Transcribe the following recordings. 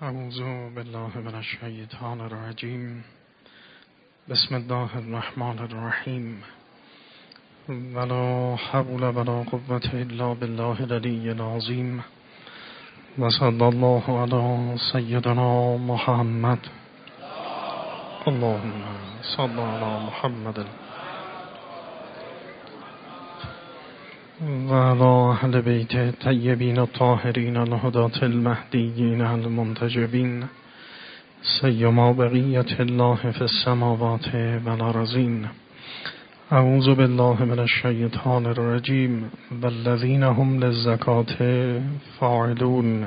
اعوذ بالله من الشیطان الرجیم. بسم الله الرحمن الرحیم. ولا حول ولا قوة الا بالله العلی العظیم. و صلی الله علی سیدنا محمد. اللهم صل علی محمد و علی اهل بیت الطیبین الطاهرین الهداة المهدیین المنتجبین سیما بقیة الله فی السماوات و الارضین. اعوذ بالله من الشیطان الرجیم. والذین هم للزکاة فاعلون.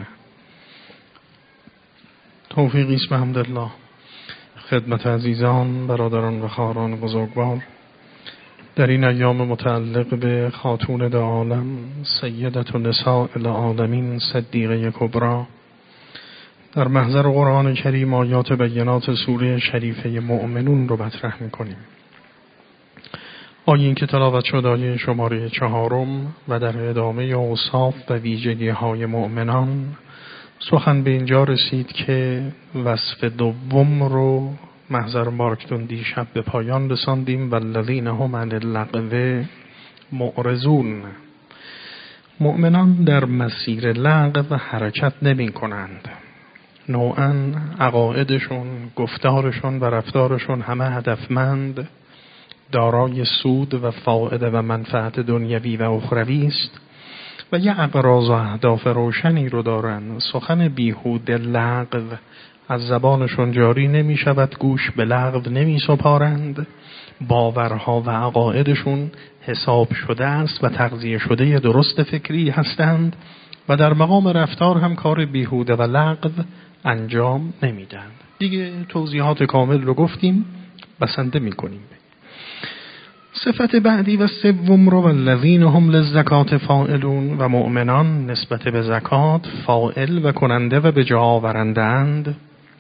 توفیقی است بحمدالله. خدمت عزیزان، برادران و خواهران بزرگوار، در این ایام متعلق به خاتون دو عالم سیدة نساء العالمین صدیقه کبری، در محضر قرآن کریم آیات بینات سوره شریفه مؤمنون رو مطرح می‌کنیم. آیه این که تلاوت شد آیه شماره 4 و در ادامه اوصاف و ویژگی‌های مؤمنان سخن به اینجا رسید که وصف دوم رو محضر مارکتون دیشب به پایان رساندیم. والذین هم عن اللغو معرضون. مؤمنان در مسیر لغو حرکت نمی کنند. نوعاً عقایدشون، گفتارشون و رفتارشون همه هدفمند، دارای سود و فائده و منفعت دنیوی و اخروی است و یه اغراض و اهداف روشنی رو دارن. سخن بیهوده لغو از زبانشون جاری نمی شود، گوش به لغو نمی سپارند. باورها و عقایدشون حساب شده است و تغذیه شده درست فکری هستند و در مقام رفتار هم کار بیهوده و لغو انجام نمیدند. دیگه توضیحات کامل رو گفتیم، بسنده می کنیم. صفت بعدی و سوم رو والذین هم للزکاة فاعلون، و مؤمنان نسبت به زکات فاعل و کننده و به جا آورنده اند.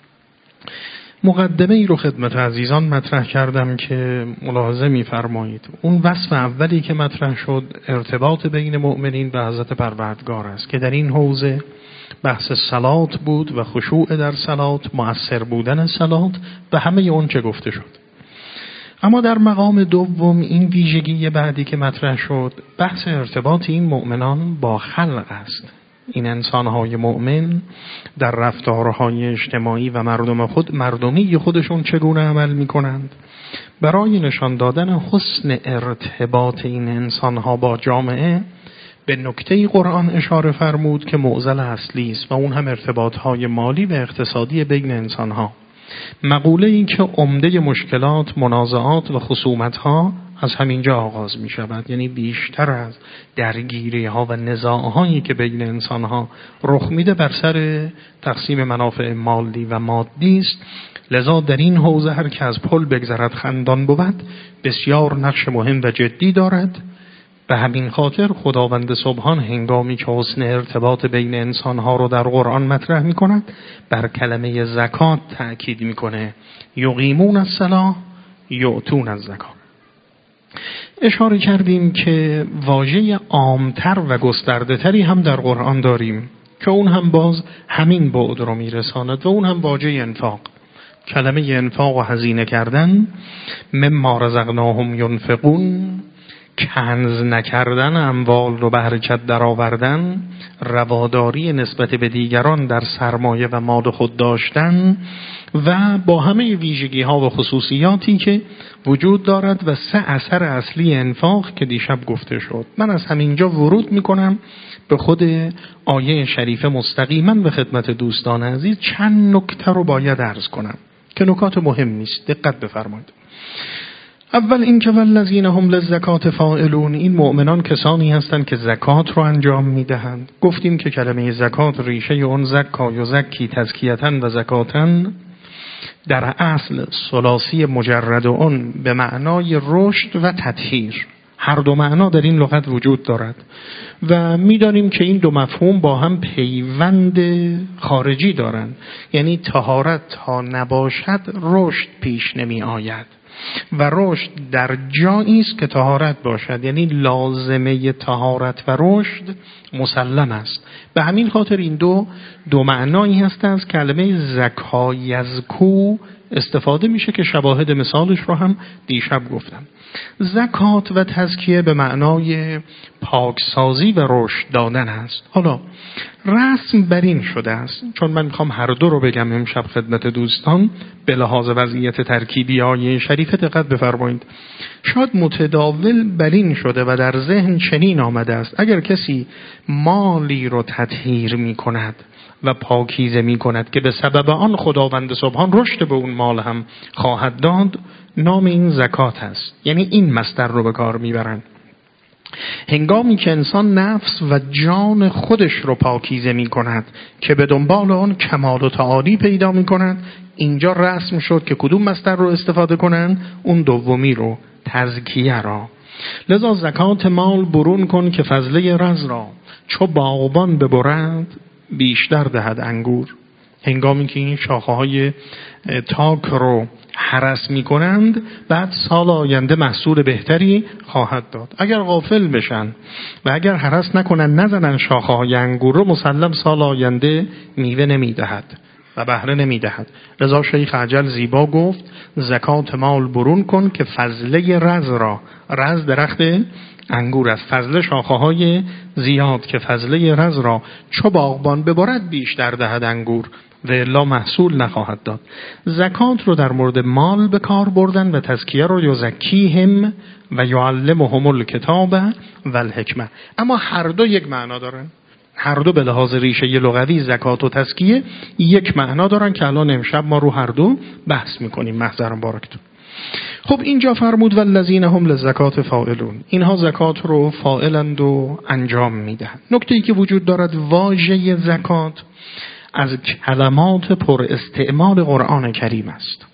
مقدمه ای رو خدمت عزیزان مطرح کردم که ملاحظه می‌فرمایید. اون وصف اولی که مطرح شد ارتباط بین مؤمنین و حضرت پروردگار است که در این حوزه بحث صلات بود و خشوع در صلات، مؤثر بودن صلات و همه اون چه گفته شد. اما در مقام دوم این ویژگی بعدی که مطرح شد بحث ارتباط این مؤمنان با خلق است. این انسان‌های مؤمن در رفتارهای اجتماعی و مردمی خودشون چگونه عمل می‌کنند. برای نشان دادن حسن ارتباط این انسان‌ها با جامعه به نکته قرآن اشاره فرمود که معضل اصلی است و اون هم ارتباط‌های مالی و اقتصادی بین انسان‌ها. مقوله این که عمده مشکلات، منازعات و خصومت‌ها از همینجا آغاز می شود. یعنی بیشتر از درگیری ها و نزاع هایی که بین انسان ها رخ میده بر سر تقسیم منافع مالی و مادی است. لذا در این حوزه هر که از پل بگذرد خندان بود بسیار نقش مهم و جدی دارد. به همین خاطر خداوند سبحان هنگامی که حسن ارتباط بین انسان ها رو در قرآن مطرح می کند بر کلمه زکات تأکید می کنه. یقیمون الصلاة یؤتون الزکات. اشاره کردیم که واژه عامتر و گسترده تری هم در قرآن داریم که اون هم باز همین بعد رو میرساند و اون هم واژه انفاق. کلمه انفاق و هزینه کردن، مما رزقناهم ینفقون، کنز نکردن اموال رو به حرکت در آوردن، رواداری نسبت به دیگران در سرمایه و مال خود داشتن و با همه ویژگی ها و خصوصیاتی که وجود دارد و 3 اثر اصلی انفاق که دیشب گفته شد. من از همینجا ورود میکنم به خود آیه شریفه مستقیما به خدمت دوستان عزیز. چند نکته رو باید عرض کنم که نکات مهم نیست، دقت بفرمایید. اول این که والذین هم للزکاة فاعلون، این مؤمنان کسانی هستند که زکات رو انجام میدهند. گفتیم که کلمه زکات ریشه اون زکا و زکی تزکیةً و زکاتاً در اصل ثلاثی مجرد اون به معنای رشد و تطهیر، هر دو معنا در این لغت وجود دارد و می‌دانیم که این دو مفهوم با هم پیوند خارجی دارند. یعنی طهارت تا نباشد رشد پیش نمی آید. و رشد در جایی است که طهارت باشد، یعنی لازمه طهارت و رشد مسلم است. به همین خاطر این دو معنایی هست از کلمه زکا یزکو استفاده میشه که شواهد مثالش رو هم دیشب گفتم. زکات و تزکیه به معنای پاکسازی و رشد دادن است. حالا رسم بر این شده است، چون من میخوام هر دو رو بگم امشب خدمت دوستان به لحاظ وضعیت ترکیبی آیه شریفه دقت بفرمایید. شاید متداول بر این شده و در ذهن چنین آمده است اگر کسی مالی رو تطهیر میکند و پاکیزه میکند که به سبب آن خداوند سبحان رشد به اون مال هم خواهد داد، نام این زکات است. یعنی این مصدر رو به کار میبرن. هنگامی که انسان نفس و جان خودش رو پاکیزه می کند که به دنبال آن کمال و تعالی پیدا می کند، اینجا رسم شد که کدوم مصدر رو استفاده کنن؟ اون دومی رو، تزکیه را. لذا زکات مال برون کن که فضله رز را، چو باغبان ببرد بیشتر دهد انگور. هنگامی که این شاخه‌های تاک رو هرس می کنند، بعد سال آینده محصول بهتری خواهد داد. اگر غافل بشن و اگر هرس نکنن نزنن شاخه‌های انگور رو، مسلم سال آینده میوه نمی دهد و بهره نمی دهد. رضا شیخ عجل زیبا گفت زکات مال برون کن که فضله رز را، رز درخت انگور است، فضله شاخه‌های زیاد که فضله رز را چو باغبان ببرد بیشتر دهد انگور و الا محصول نخواهد داد. زکات رو در مورد مال به کار بردن و تزکیه رو یزکیهم و یعلمهم الکتاب و الحکمه. اما هر دو یک معنا دارن، هر دو به لحاظ ریشه لغوی زکات و تزکیه یک معنا دارن که الان امشب ما رو هر دو بحث میکنیم. محضرم بارکتون. خب اینجا فرمود والذین هم للزکات فاعلون، اینها زکات رو فاعلند و انجام میدهند. نکته‌ای که وجود دارد، واژه زکات از کلمات پر استعمال قرآن کریم است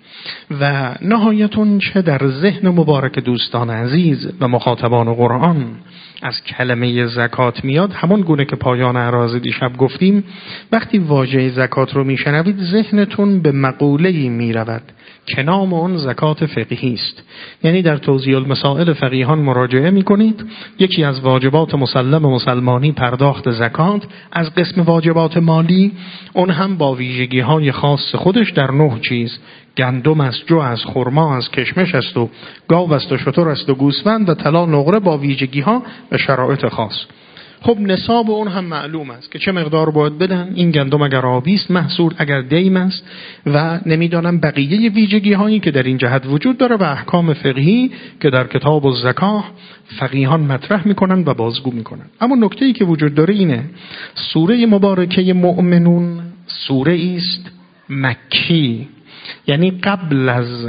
و نهایتون چه در ذهن مبارک دوستان عزیز و مخاطبان قرآن از کلمه زکات میاد، همون گونه که پایان عراض دیشب گفتیم، وقتی واژه زکات رو میشنوید ذهنتون به مقوله‌ای میرود که نام اون زکات فقهی است. یعنی در توضیح المسائل فقیهان مراجعه میکنید، یکی از واجبات مسلم مسلمانی پرداخت زکات، از قسم واجبات مالی اون هم با ویژگی‌های خاص خودش در 9 چیز: گندم است، جو است، خرما است، کشمش است و گاو است و شتر است و گوسفند و طلا نقره با ویژگی‌ها و شرایط خاص. خب نصاب اون هم معلوم است که چه مقدار باید بدن. این گندم اگر آبی است محصول، اگر دیم است و نمیدانم بقیه ویژگی هایی که در این جهت وجود داره و احکام فقهی که در کتاب الزکاه فقیهان مطرح میکنن و بازگو میکنن. اما نکته‌ای که وجود داره اینه، سوره مبارکه مؤمنون سوره است مکی، یعنی قبل از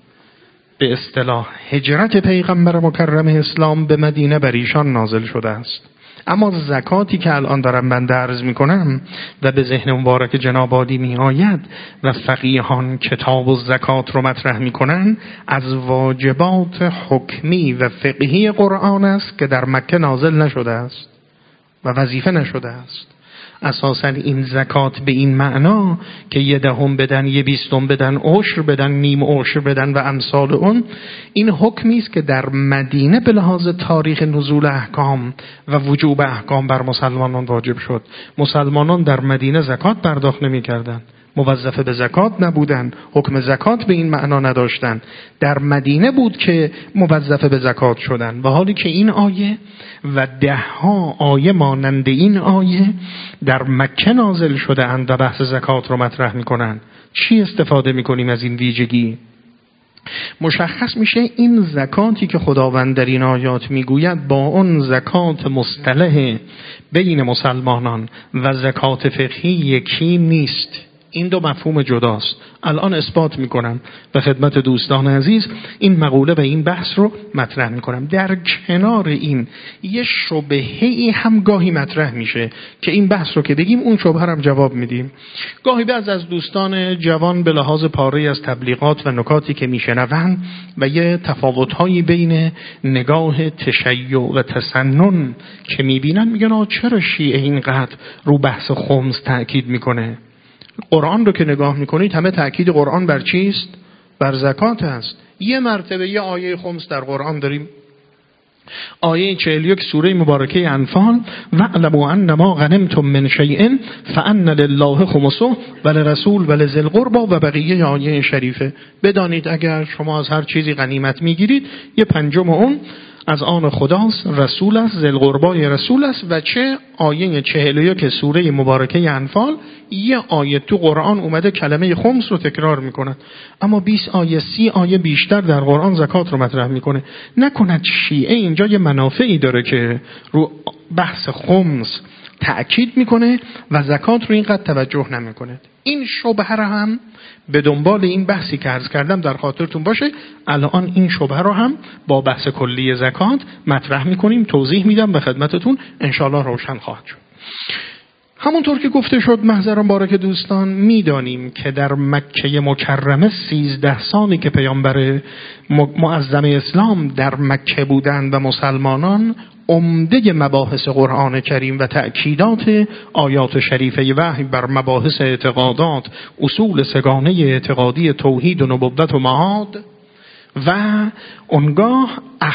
به اصطلاح هجرت پیغمبر مکرم اسلام به مدینه بر ایشان نازل شده است. اما زکاتی که الان دارم بنده عرض میکنم و به ذهن مبارک جناب عالی می آید و فقیهان کتاب و زکات رو مطرح میکنن، از واجبات حکمی و فقهی قرآن است که در مکه نازل نشده است و وظیفه نشده است. اساساً این زکات به این معنا که 10 بدن، 20 بدن، عشر بدن، نیم عشر بدن و امثال اون، این حکمی است که در مدینه به لحاظ تاریخ نزول احکام و وجوب احکام بر مسلمانان واجب شد. مسلمانان در مدینه زکات پرداخت نمی‌کردند، موظفه به زکات نبودن، حکم زکات به این معنا نداشتن. در مدینه بود که موظفه به زکات شدن. و حالی که این آیه و 10 آیه مانند این آیه در مکه نازل شده اند و بحث زکات رو مطرح میکنن، چی استفاده میکنیم از این ویژگی؟ مشخص میشه این زکاتی که خداوند در این آیات میگوید با اون زکات مصطلح بین مسلمانان و زکات فقهی یکی نیست. این دو مفهوم جداست. الان اثبات میکنم به خدمت دوستان عزیز، این مقوله و این بحث رو مطرح میکنم. در کنار این یه شبهه‌ای هم گاهی مطرح میشه که این بحث رو که بگیم اون شبهه هم جواب میدیم. گاهی بعض از دوستان جوان به لحاظ پاره از تبلیغات و نکاتی که میشنوند و یه تفاوت‌هایی بین نگاه تشیع و تسنن که میبینن میگن چرا شیعه اینقدر رو بحث خمس تاکید میکنه؟ قرآن رو که نگاه میکنید همه تأکید قرآن بر چیست؟ بر زکات است. یه مرتبه یه آیه خمس در قرآن داریم، آیه 41 سوره مبارکه انفال، واعلموا انما غنمتم من شیء فان لله خمسه وللرسول ولذی القربى و بقیه آیه شریفه. بدانید اگر شما از هر چیزی غنیمت میگیرید، یه پنجم اون از آن خداست، رسول است، ذی القربى رسول است. و چه آیه 41 سوره مبارکه انفال یه آیه تو قرآن اومده کلمه خمس رو تکرار میکنه، اما 20 آیه 30 آیه بیشتر در قرآن زکات رو مطرح میکنه. نکند شیعه اینجا یه منافعی داره که رو بحث خمس تأکید میکنه و زکات رو اینقدر توجه نمیکنه. این شبهه رو هم به دنبال این بحثی که عرض کردم در خاطرتون باشه، الان این شبهه رو هم با بحث کلی زکات مطرح میکنیم، توضیح میدم به خدمتتون، انشاءالله روشن خواهد شد. همونطور که گفته شد محضران بارک دوستان، میدانیم که در مکه مکرمه 13 سالی که پیامبر معظم اسلام در مکه بودند و مسلمانان، عمده مباحث قرآن کریم و تأکیدات آیات شریفه وحی بر مباحث اعتقادات، اصول سگانه اعتقادی توحید و نبوت و معاد و اونگاه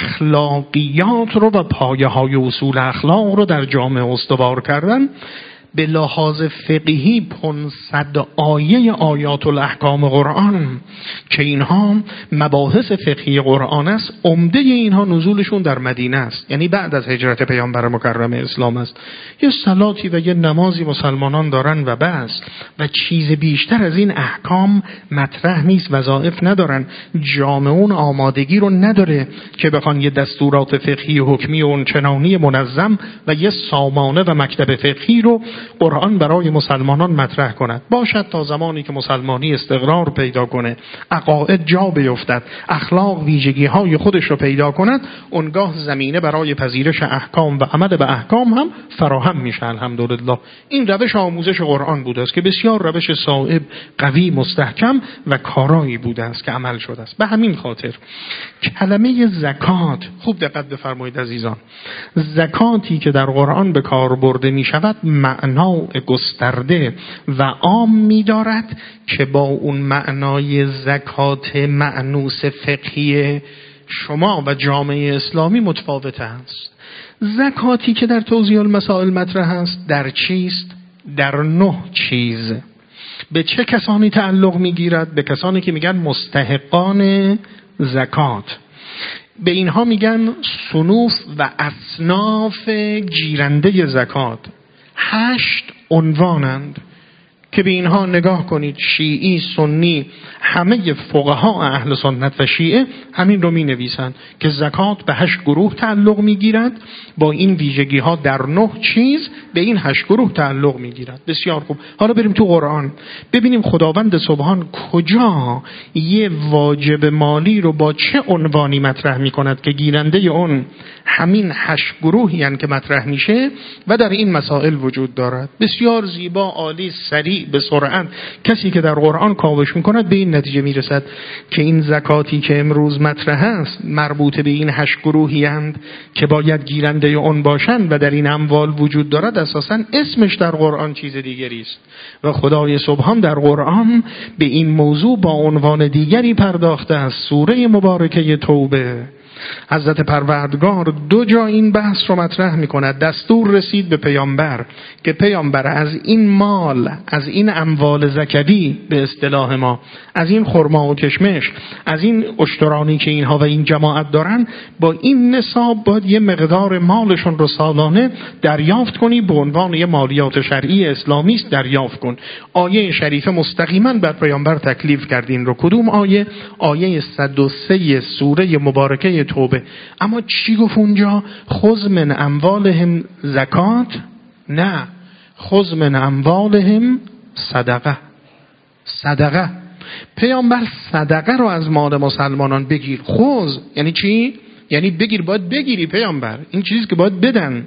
اخلاقیات رو و پایه های اصول اخلاق رو در جامعه استوار کردن. به لحاظ فقهی 500 آیه آیات الاحکام قرآن که اینها مباحث فقهی قرآن است، عمده اینها نزولشون در مدینه است، یعنی بعد از هجرت پیامبر مکرم اسلام است. یه صلاتی و یه نمازی مسلمانان دارن و بس، و چیز بیشتر از این احکام مطرح نیست، وظایف ندارن، جامعه اون آمادگی رو نداره که بخوان یه دستورات فقهی و حکمی و اونچنانی منظم و یه سامانه و مکتب فقهی رو قرآن برای مسلمانان مطرح کند. باشد تا زمانی که مسلمانی استقرار پیدا کنه، عقاید جا بیفتد، اخلاق ویژگی های خودش رو پیدا کند، اونگاه زمینه برای پذیرش احکام و عمل به احکام هم فراهم میشه. الحمدلله این روش آموزش قرآن بوده است که بسیار روش صائب، قوی، مستحکم و کارایی بوده است که عمل شده است. به همین خاطر کلمه زکات، خوب دقت بفرمایید عزیزان، زکاتی که در قرآن به کار برده می شود معنای گسترده و عام می دارد که با اون معنای زکات مأنوس فقهی شما و جامعه اسلامی متفاوت است. زکاتی که در توضیح المسائل مطرح است در چیست؟ در 9 چیز. به چه کسانی تعلق می گیرد؟ به کسانی که میگن مستحقان زکات. به اینها میگن صنوف و اصناف گیرنده زکات. 8 عنوانند که به اینها نگاه کنید، شیعی، سنی، همه فقها اهل سنت و شیعه همین رو می نویسند که زکات به 8 گروه تعلق می گیرد، با این ویژگی ها در 9 چیز به این 8 گروه تعلق می گیرد. بسیار خوب، حالا بریم تو قرآن ببینیم خداوند سبحان کجا یه واجب مالی رو با چه عنوانی مطرح می کند که گیرنده اون همین 8 گروهی هستند که مطرح میشه و در این مسائل وجود دارد. بسیار زیبا، عالی، سریع، به سرعت کسی که در قرآن کاوش میکند به این نتیجه میرسد که این زکاتی که امروز مطرح است مربوط به این 8 گروهی اند که باید گیرنده اون باشند و در این اموال وجود دارد. اساساً اسمش در قرآن چیز دیگری است و خدای سبحان در قرآن به این موضوع با عنوان دیگری پرداخته است. سوره مبارکه توبه حضرت پروردگار 2 جا این بحث رو مطرح میکند. دستور رسید به پیامبر که پیامبر از این مال، از این اموال زکوی به اصطلاح ما، از این خرما و کشمش، از این اشترانی که اینها و این جماعت دارن، با این نصاب باید یه مقدار مالشون رو سالانه دریافت کنی، به عنوان یه مالیات شرعی اسلامی است دریافت کن. آیه شریفه مستقیما بر پیامبر تکلیف کرد این رو. کدوم آیه؟ آیه 103 سوره مبارکه توبه. اما چی گفت اونجا؟ خذ من اموالهم زکات؟ نه، خذ من اموالهم صدقه. صدقه. پیامبر صدقه رو از مال مسلمانان بگیر. خذ یعنی چی؟ یعنی بگیر، باید بگیری پیامبر، این چیزی که باید بدن.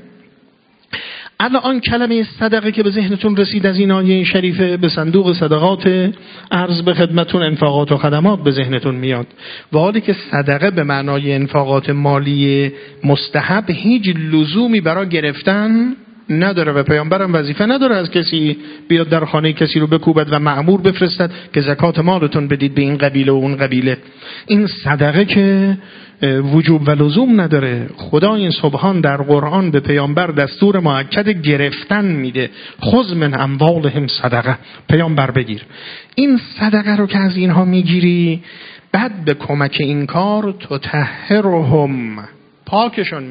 الان کلمه صدقه که به ذهنتون رسید از این آیه شریفه، به صندوق صدقات عرض به خدمتون انفاقات و خدمات به ذهنتون میاد، و حالی که صدقه به معنای انفاقات مالی مستحب هیچ لزومی برای گرفتن نداره و پیامبرم وظیفه نداره از کسی بیاد در خانه کسی رو بکوبد و مأمور بفرستد که زکات مالتون بدید به این قبیله و اون قبیله. این صدقه که وجوب و لزوم نداره. خدای سبحان در قرآن به پیامبر دستور مؤکد گرفتن میده. خذ من اموالهم صدقه، پیامبر بگیر. این صدقه رو که از اینها میگیری، بعد به کمک این کار تطهرهم، پاکشون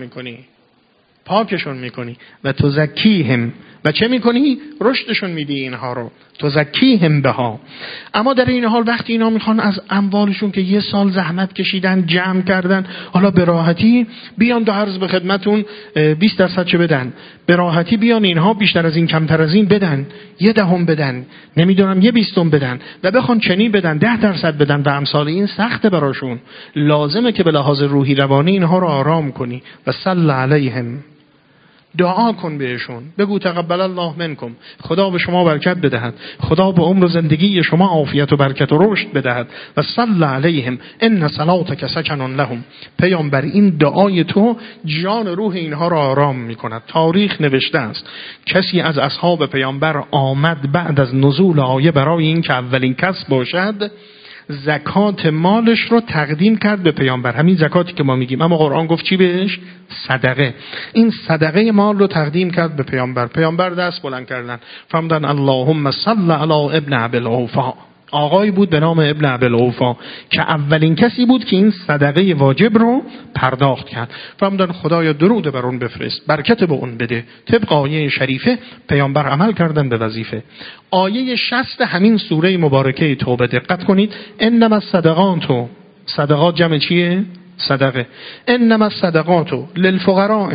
میکنی و تزکیهم، و چه میکنی؟ رشدشون میدی اینها رو، تزکیهم بها. اما در این حال وقتی اینا میخوان از اموالشون که یه سال زحمت کشیدن جمع کردن، حالا به راحتی بیان دو عرض به خدمتون 20% چه بدن، به راحتی بیان اینها بیشتر از این کمتر از این بدن، 10% بدن، نمیدونم 1/20 بدن و بخوان چنین بدن 10% بدن و امثال این، سخته براشون. لازمه که به لحاظ روحی روانی اینها رو آرام کنی و صلی علیهم، دعا کن بهشون، بگو تقبل الله منکم، خدا به شما برکت بدهد، خدا به عمر و زندگی شما عافیت و برکت و رشد بدهد. و صلی علیهم ان صلاتک سکن لهم، پیامبر این دعای تو جان روح اینها را آرام میکند. تاریخ نوشته است کسی از اصحاب پیامبر آمد بعد از نزول آیه برای این که اولین کس باشد، زکات مالش رو تقدیم کرد به پیامبر، همین زکاتی که ما میگیم، اما قرآن گفت چی بهش؟ صدقه. این صدقه مال رو تقدیم کرد به پیامبر. پیامبر دست بلند کردن فرمودن اللهم صل علی ابن ابی الاوفا. آقایی بود به نام ابن ابی الاوفا که اولین کسی بود که این صدقه واجب رو پرداخت کرد. فرمودن خدایا درود بر اون بفرست، برکت به اون بده. طبق آیه شریفه پیامبر عمل کردن به وظیفه. آیه 60 همین سوره مبارکه توبه دقت کنید. انما الصدقات، صدقات جمع چیه؟ صدقه. انما الصدقات للفقراء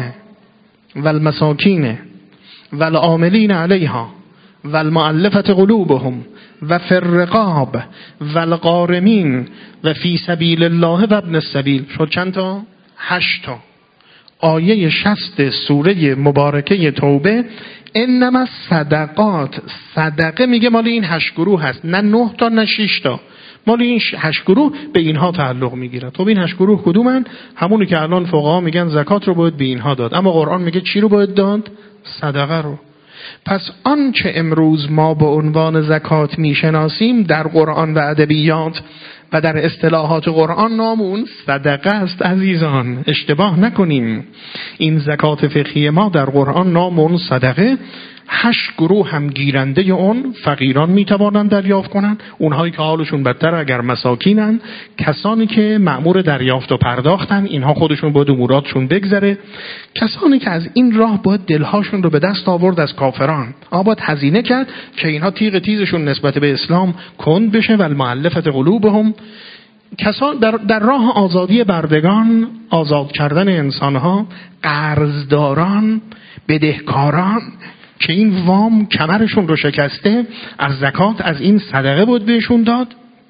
والمساکین والعاملین علیها والمؤلفة قلوبهم و فی الرقاب و الغارمین و فی سبیل الله و ابن السبیل. شد چند تا؟ 8 تا. آیه 60 سوره مبارکه توبه انما صدقات، صدقه میگه مال این 8 گروه هست، نه 9 تا نه 6 تا، مال این 8 گروه به اینها تعلق میگیره. خب این 8 گروه کدومن؟ همونی که الان فقها میگن زکات رو باید به اینها داد، اما قرآن میگه چی رو باید داد؟ صدقه رو. پس آنچه امروز ما به عنوان زکات میشناسیم در قرآن و ادبیات و در اصطلاحات قرآن نام اون صدقه است عزیزان، اشتباه نکنیم. این زکات فقهی ما در قرآن نام اون صدقه. 8 گروه هم گیرنده اون فقیران میتوانند دریافت کنند، اونهایی که حالشون بدتر اگر مساکینن، کسانی که مأمور دریافت و پرداختن، اینها خودشون باید اموراتشون بگذره، کسانی که از این راه باید دلهاشون رو به دست آورد از کافران، باید هزینه کرد که اینها تیغ تیزشون نسبت به اسلام کند بشه. و المؤلفة قلوبهم، کسان در راه آزادی بردگان، آزاد کردن انسانها، قرضداران، بدهکاران که این وام کمرشون رو شکسته، از زکات از این صدقه بود بهشون داد.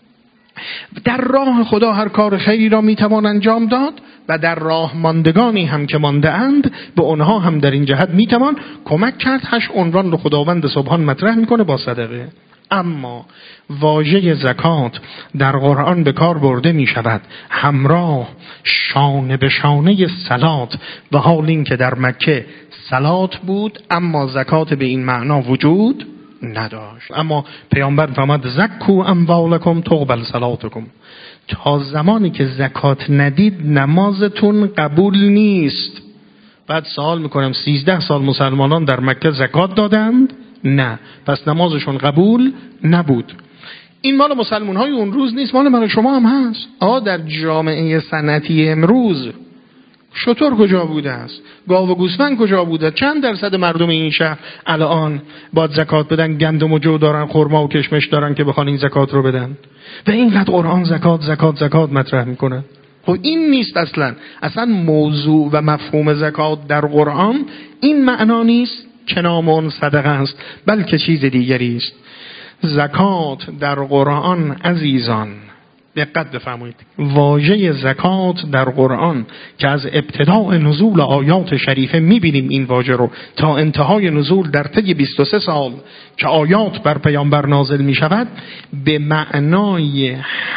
در راه خدا هر کار خیری را میتوان انجام داد و در راه ماندگانی هم که مانده اند به اونها هم در این جهت میتوان کمک کرد. 8 عنوان رو خداوند سبحان مطرح میکنه با صدقه. اما واژه زکات در قرآن به کار برده می شود همراه شانه به شانه صلات، و حال این که در مکه صلات بود اما زکات به این معنا وجود نداشت. اما پیامبر فرمود زکو اموالکم تقبل صلاتکم، تا زمانی که زکات ندید نمازتون قبول نیست. بعد سوال میکنم 13 سال مسلمانان در مکه زکات دادند؟ نه، پس نمازشون قبول نبود. این مال مسلمان های اون روز نیست، مال من شما هم هست. در جامعه سنتی امروز شطور کجا بوده است؟ گاو و گوسفند کجا بوده؟ چند درصد مردم این شهر الان باید زکات بدن؟ گندم و جو دارن، خرما و کشمش دارن که بخوان این زکات رو بدن. و اینقدر قرآن زکات زکات زکات مطرح میکنه. خب این نیست اصلا موضوع و مفهوم زکات در قرآن این معنا نیست که نام اون صدقه است، بلکه چیز دیگری است. زکات در قرآن عزیزان دقت بفرمایید، واژه زکات در قرآن که از ابتداء نزول آیات شریفه میبینیم این واژه رو تا انتهای نزول در طی 23 سال که آیات بر پیامبر نازل میشود، به معنای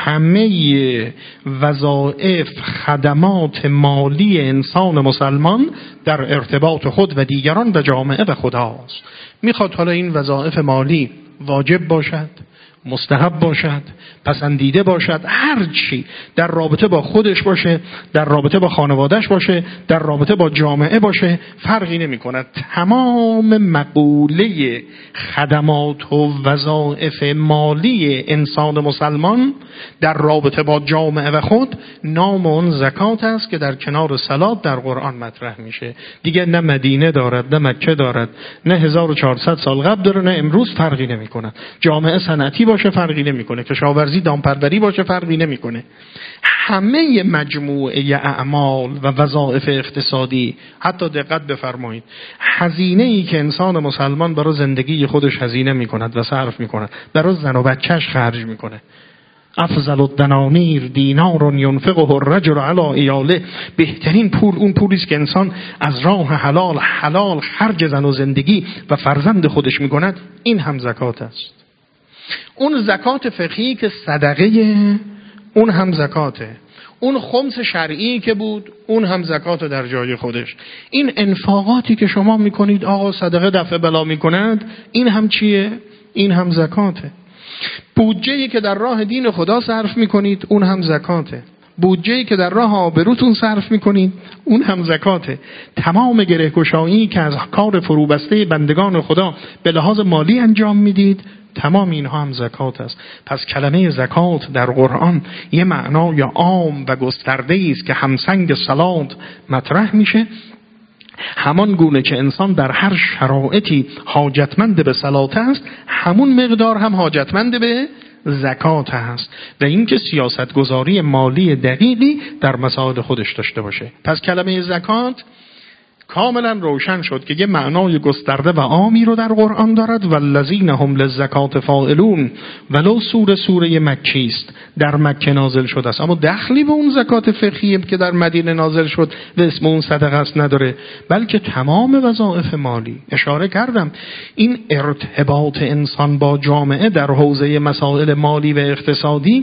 همه وظایف خدمات مالی انسان مسلمان در ارتباط خود و دیگران و جامعه و خداست. میخواد حالا این وظایف مالی واجب باشد، مستحب باشد، پسندیده باشد، هر چی در رابطه با خودش باشه، در رابطه با خانوادهش باشه، در رابطه با جامعه باشه، فرقی نمی کند. تمام مقوله خدمات و وظایف مالی انسان مسلمان در رابطه با جامعه و خود نام اون زکات است که در کنار صلات در قرآن مطرح میشه. دیگه نه مدینه دارد، نه مکه دارد، نه 1400 سال قبل داره، نه امروز، فرقی نمی کند. جامعه صنعتی باشه فرقی نمیکنه، کشاورزی دامپروری باشه فرقی نمیکنه. همه مجموعه اعمال و وظایف اقتصادی، حتی دقت بفرمایید هزینه‌ای که انسان مسلمان برای زندگی خودش هزینه میکند و صرف میکند، برای زن و بچه‌اش خرج میکنه. افضل الدنانیر دینار ينفقه الرجل علی عیاله، بهترین پول اون پولی است که انسان از راه حلال خرج زن و زندگی و فرزند خودش میکند. این هم زکات است. اون زکات فقهی که صدقه، اون هم زکاته. اون خمس شرعی که بود، اون هم زکات در جای خودش. این انفاقاتی که شما میکنید آقا صدقه دفع بلا میکند، این هم چیه؟ این هم زکاته. بودجه‌ای که در راه دین خدا صرف میکنید، اون هم زکاته. بودجه‌ای که در راه آبروتون صرف میکنید، اون هم زکاته. تمام گره‌گشایی که از کار فروبسته بندگان خدا به لحاظ مالی انجام میدید، تمام اینها هم زکات است. پس کلمه زکات در قرآن یه معنای عام و گسترده‌ای است که همسنگ صلات مطرح میشه. همان گونه که انسان در هر شرایطی حاجتمند به صلات است، همون مقدار هم حاجتمند به زکات است و اینکه سیاستگذاری مالی دقیقی در مسائل خودش داشته باشه. پس کلمه زکات کاملا روشن شد که یه معنای گسترده و عامی رو در قرآن دارد. والذین هم للزکات فاعلون، ولو سوره مکی است، در مکه نازل شده است، اما دخلی به اون زکات فقهی که در مدینه نازل شد و اسم اون صدقه است نداره، بلکه تمام وظایف مالی. اشاره کردم این ارتباط انسان با جامعه در حوزه مسائل مالی و اقتصادی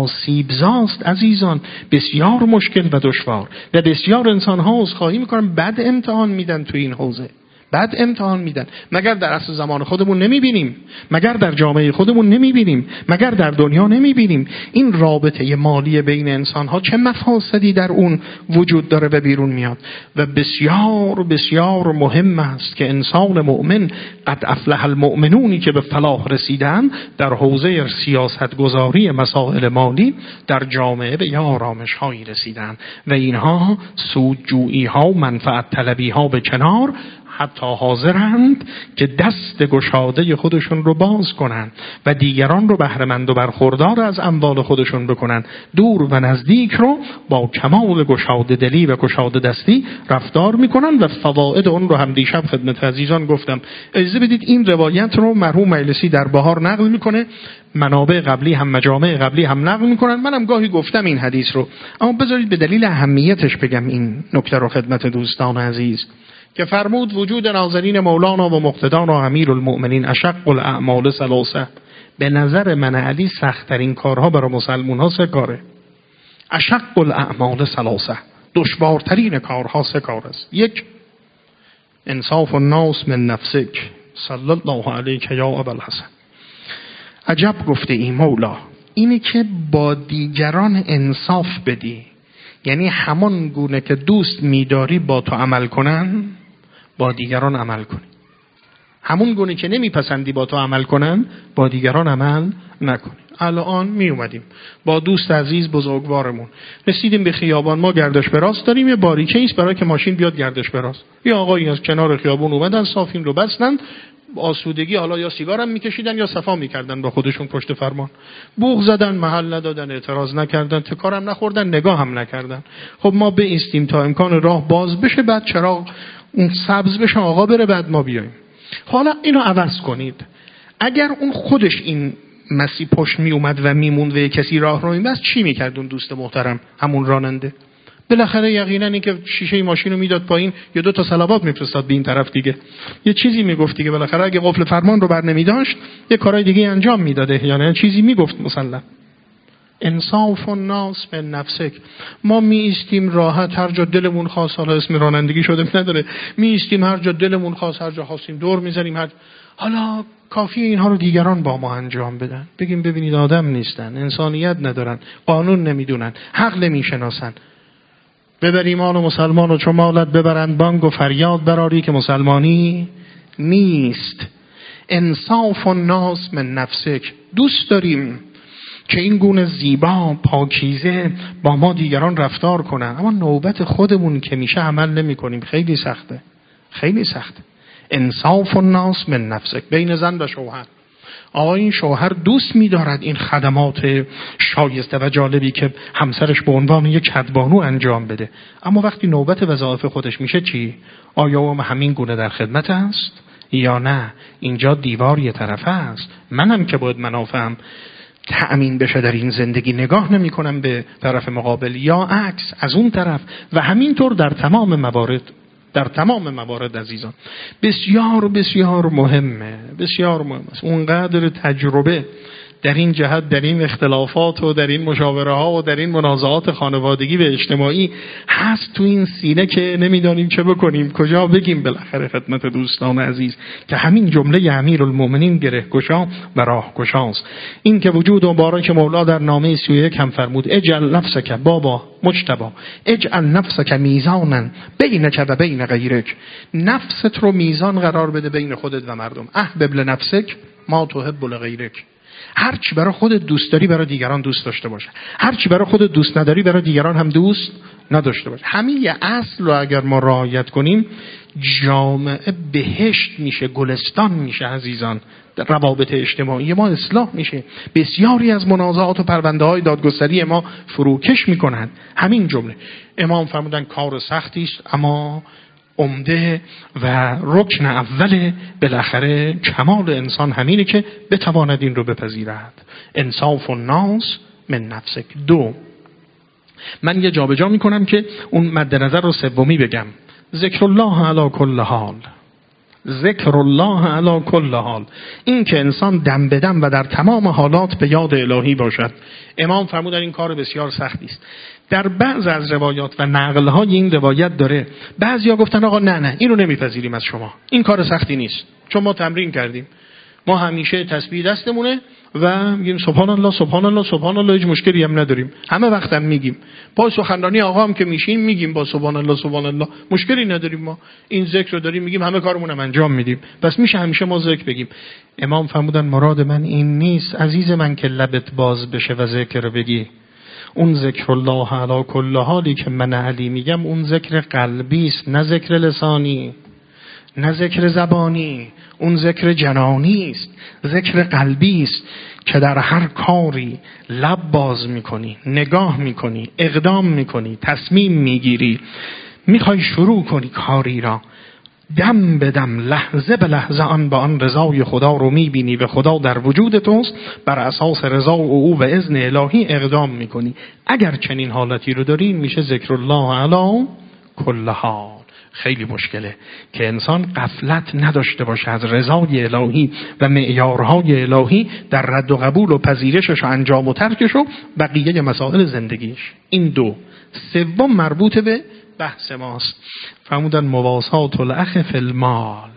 آسیبزاست عزیزان، بسیار مشکل و دشوار و بسیار انسان ها عذرخواهی میکنن بد امتحان میدن تو این حوزه، بعد امتحان میدن. مگر در عصر زمان خودمون نمیبینیم؟ مگر در جامعه خودمون نمیبینیم؟ مگر در دنیا نمیبینیم؟ این رابطه مالی بین انسان ها چه مفاسدی در اون وجود داره و بیرون میاد و بسیار بسیار مهم است که انسان مؤمن، قد افلح المؤمنونی که به فلاح رسیدن در حوزه سیاست گذاری مسائل مالی در جامعه به یه آرامش هایی رسیدن و اینها سودجویی ها و منفعت طلبی ها به کنار، حتی حاضرند که دست گشاده خودشون رو باز کنن و دیگران رو بهره‌مند و برخوردار از اموال خودشون بکنن، دور و نزدیک رو با کمال گشاده دلی و گشاده دستی رفتار میکنن و فواید اون رو هم دیشب خدمت عزیزان گفتم. اجازه بدید این روایت رو مرحوم مجلسی در بهار نقل میکنه، منابع قبلی هم مجامع قبلی هم نقل میکنن، منم گاهی گفتم این حدیث رو، اما بذارید به دلیل اهمیتش بگم این نکته رو خدمت دوستان عزیز که فرمود وجود ناظرین مولانا و مقتدانا امیر المؤمنین اشق الاعمال ثلاثه. به نظر من علی سخت‌ترین کارها برای مسلمان ها 3 کاره. اشق الاعمال ثلاثه، دشوارترین کارها 3 کار است. 1 انصاف الناس من نفسک، صلی الله علیک یا ابوالحسن. عجب گفته ای مولا، اینه که با دیگران انصاف بدی، یعنی همان گونه که دوست می‌داری با تو عمل کنن با دیگران عمل کنی، همون گونه که نمیپسندی با تو عمل کنن با دیگران عمل نکنی. الان می اومدیم با دوست عزیز بزرگوارمون رسیدیم به خیابان، ما گردش به راست داریم، یه باریکه ایست برای که ماشین بیاد گردش به راست، یه آقایی از کنار خیابون اومدن صافین رو بستن، آسودگی حالا یا سیگارم میکشیدن یا صفا میکردن با خودشون پشت فرمان، بوق زدن، محل ندادن، اعتراض نکردن، تکارم نخوردن، نگاه هم نکردن. خب ما بایستیم تا امکان راه باز بشه، بعد چراغ اون سبز بشه، آقا بره، بعد ما بیایم. حالا اینو عوض کنید، اگر اون خودش این مسیح پشت می اومد و میموند و کسی راه رو می‌بست، چی میکرد اون دوست محترم، همون راننده؟ بالاخره یقینا این که شیشه ماشین رو میداد پایین یا 2 تا صلوات میفرستاد به این طرف دیگه، یه چیزی میگفت دیگه. بالاخره اگه قفل فرمان رو بر نمیداشت یه کارهای دیگه انجام میداده، یعنی چیزی میگفت مسلم. انصاف الناس من نفسک. ما می ایستیم راحت هر جا دلمون خواست، حالا اسم رانندگی شده نداره، می ایستیم هر جا دلمون خواست، هر جا خواستیم دور میزنیم، حالا کافیه اینها رو دیگران با ما انجام بدن، بگیم ببینید آدم نیستن، انسانیت ندارن، قانون نمیدونن، حق نمیشناسن. ببر ایمان و مسلمان و چو مالت ببرند بانگ و فریاد براری که مسلمانی نیست. انصاف الناس من نفسک. دوست داریم که این گونه زیبا پاکیزه با ما دیگران رفتار کنن، اما نوبت خودمون که میشه عمل نمی کنیم. خیلی سخته، خیلی سخته. انصاف الناس من نفسک. بین زن و شوهر، آقا این شوهر دوست می‌دارد این خدمات شایسته و جالبی که همسرش به عنوان یک کدبانو انجام بده، اما وقتی نوبت وظایف خودش میشه چی؟ آیا او همین گونه در خدمت است یا نه؟ اینجا دیوار یه طرفه است، منم که باید منافعم تأمین بشه در این زندگی نگاه نمی کنم به طرف مقابل، یا عکس از اون طرف. و همینطور در تمام موارد، در تمام موارد عزیزان. بسیار بسیار مهمه، بسیار مهم است. اونقدر تجربه در این جهت، در این اختلافات و در این مشاوره ها و در این منازعات خانوادگی و اجتماعی هست تو این سینه که نمیدانیم چه بکنیم، کجا بگیم بالاخره خدمت دوستان عزیز که همین جمله امیرالمومنین گره‌گشا و راهگشاست. این که وجود مبارک مولا در نامه 31 هم فرمود اجعل نفسک بابا مجتبی اجعل نفسک میزانا بینک و بین غیرک. نفست رو میزان قرار بده بین خودت و مردم. احبب لنفسک ما تحب لغیرک. هر چی برای خودت دوست داری برای دیگران دوست داشته باشه، هر چی برای خودت دوست نداری برای دیگران هم دوست نداشته باشه. همین یه اصل رو اگر ما رعایت کنیم جامعه بهشت میشه، گلستان میشه عزیزان. در روابط اجتماعی ما اصلاح میشه. بسیاری از منازعات و پرونده‌های دادگستری ما فروکش میکنند همین جمله. امام فرمودن کار سختی است اما عمده و رکن اول بالاخره کمال انسان همینه که بتواند این رو بپذیرد. انصاف الناس من نفسک. 2، من یه جابجا میکنم که اون مد نظر رو سومی بگم. ذکر الله علی کل حال. ذکر الله علی کل حال. این که انسان دم به دم و در تمام حالات به یاد الهی باشد. امام فرمودن این کار بسیار سختی است. در بعض از روایات و نقل‌های این روایت داره بعضیا گفتن آقا نه اینو نمیپذیریم از شما، این کار سختی نیست، چون ما تمرین کردیم، ما همیشه تسبیح دستمونه و میگیم سبحان الله سبحان الله سبحان الله، هیچ مشکلی هم نداریم، همه وقت هم میگیم، با سخنرانی آقا هم که میشیم میگیم با سبحان الله سبحان الله، مشکلی نداریم، ما این ذکر رو داریم میگیم، همه کارمون هم انجام میدیم، پس میشه همیشه ما ذکر بگیم. امام فرمودن مراد من این نیست عزیز من که لبت باز بشه و ذکر بگی. اون ذکر الله علی کل حالی که من علی میگم اون ذکر قلبی است، نه ذکر لسانی، نه ذکر زبانی، اون ذکر جنانی است، ذکر قلبی است که در هر کاری لب باز میکنی، نگاه میکنی، اقدام میکنی، تصمیم میگیری، میخوای شروع کنی کاری را، دم به دم لحظه به لحظه آن به آن رضای خدا رو میبینی و خدا در وجود توست، بر اساس رضا او و اذن الهی اقدام میکنی. اگر چنین حالتی رو داری میشه ذکر الله علی کل حال. خیلی مشکله که انسان غفلت نداشته باشه از رضای الهی و معیارهای الهی در رد و قبول و پذیرشش و انجام و ترکش و بقیه مسائل زندگیش. این 2. 3 مربوط به بحث ماست. فرمودن مواسات الاخ فی المال،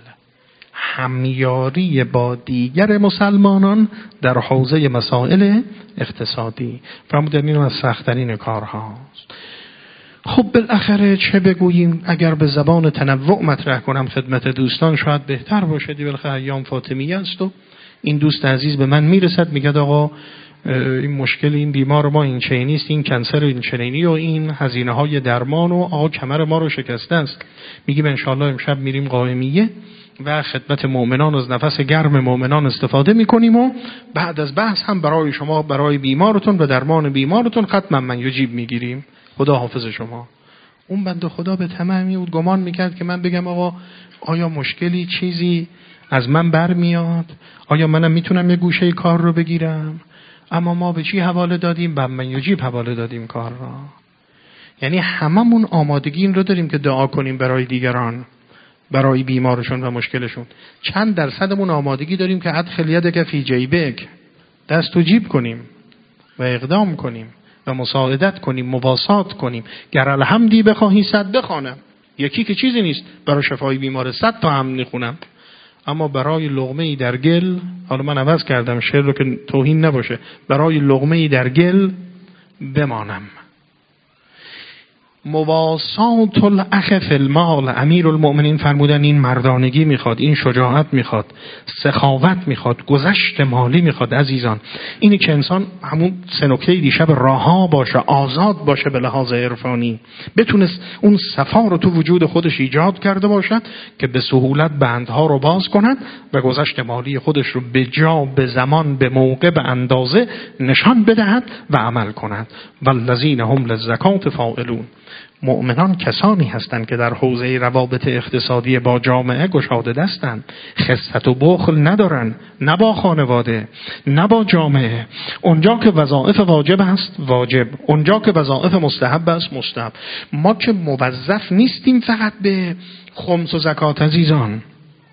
همیاری با دیگر مسلمانان در حوزه مسائل اقتصادی. فرمودن اینو از سخت‌ترین کارهاست. خب بالاخره چه بگوییم؟ اگر به زبان تنوع مطرح کنم خدمت دوستان شاید بهتر باشه. بالاخره ایام فاطمیه است و این دوست عزیز به من میرسد میگه آقا این مشکل این بیمار ما این چنینی است، این کنسر این چنینی و این هزینه های درمان و آقا کمر ما رو شکسته است. میگیم ان شاء الله امشب میریم قائمیه و خدمت مؤمنان از نفس گرم مؤمنان استفاده میکنیم و بعد از بحث هم برای شما برای بیمارتون و درمان بیمارتون ختما من یجیب میگیریم، خدا حافظ شما. اون بنده خدا به تمامی بود گمان میکرد که من بگم آقا آیا مشکلی چیزی از من برمیاد. آیا منم میتونم یه گوشه کار رو بگیرم؟ اما ما به چی حواله دادیم؟ به من یجیب حواله دادیم کار را. یعنی هممون آمادگی این رو داریم که دعا کنیم برای دیگران، برای بیمارشون و مشکلشون. چند درصدمون آمادگی داریم که ادخل یدک فی جیبک، دست تو جیب کنیم و اقدام کنیم و مساعدت کنیم، مواسات کنیم. گر الحمدی بخواهی 100 بخوانم. یکی که چیزی نیست، برای شفای بیمار 100 تا هم میخونم. اما برای لقمه‌ای در گل، حالا من عوض کردم شعر رو که توهین نباشه، برای لقمه‌ای در گل بمانم. مواسات الاخ فی المال. امیرالمؤمنین فرمودن این مردانگی میخواد، این شجاعت میخواد، سخاوت میخواد، گذشت مالی میخواد. عزیزان اینی که انسان همون سنوکه دیشب رها باشه، آزاد باشه به لحاظ عرفانی، بتونست اون صفا رو تو وجود خودش ایجاد کرده باشد که به سهولت بندها رو باز کند و گذشت مالی خودش رو به جا، به زمان، به موقع، به اندازه نشان بدهد و عمل کند. والذین هم للزکات فاعلون. مؤمنان کسانی هستند که در حوزه روابط اقتصادی با جامعه گشاده دستند، خست و بخل ندارن، نه با خانواده نه با جامعه. اونجا که وظایف واجب است واجب، اونجا که وظایف مستحب است مستحب. ما که موظف نیستیم فقط به خمس و زکات عزیزان.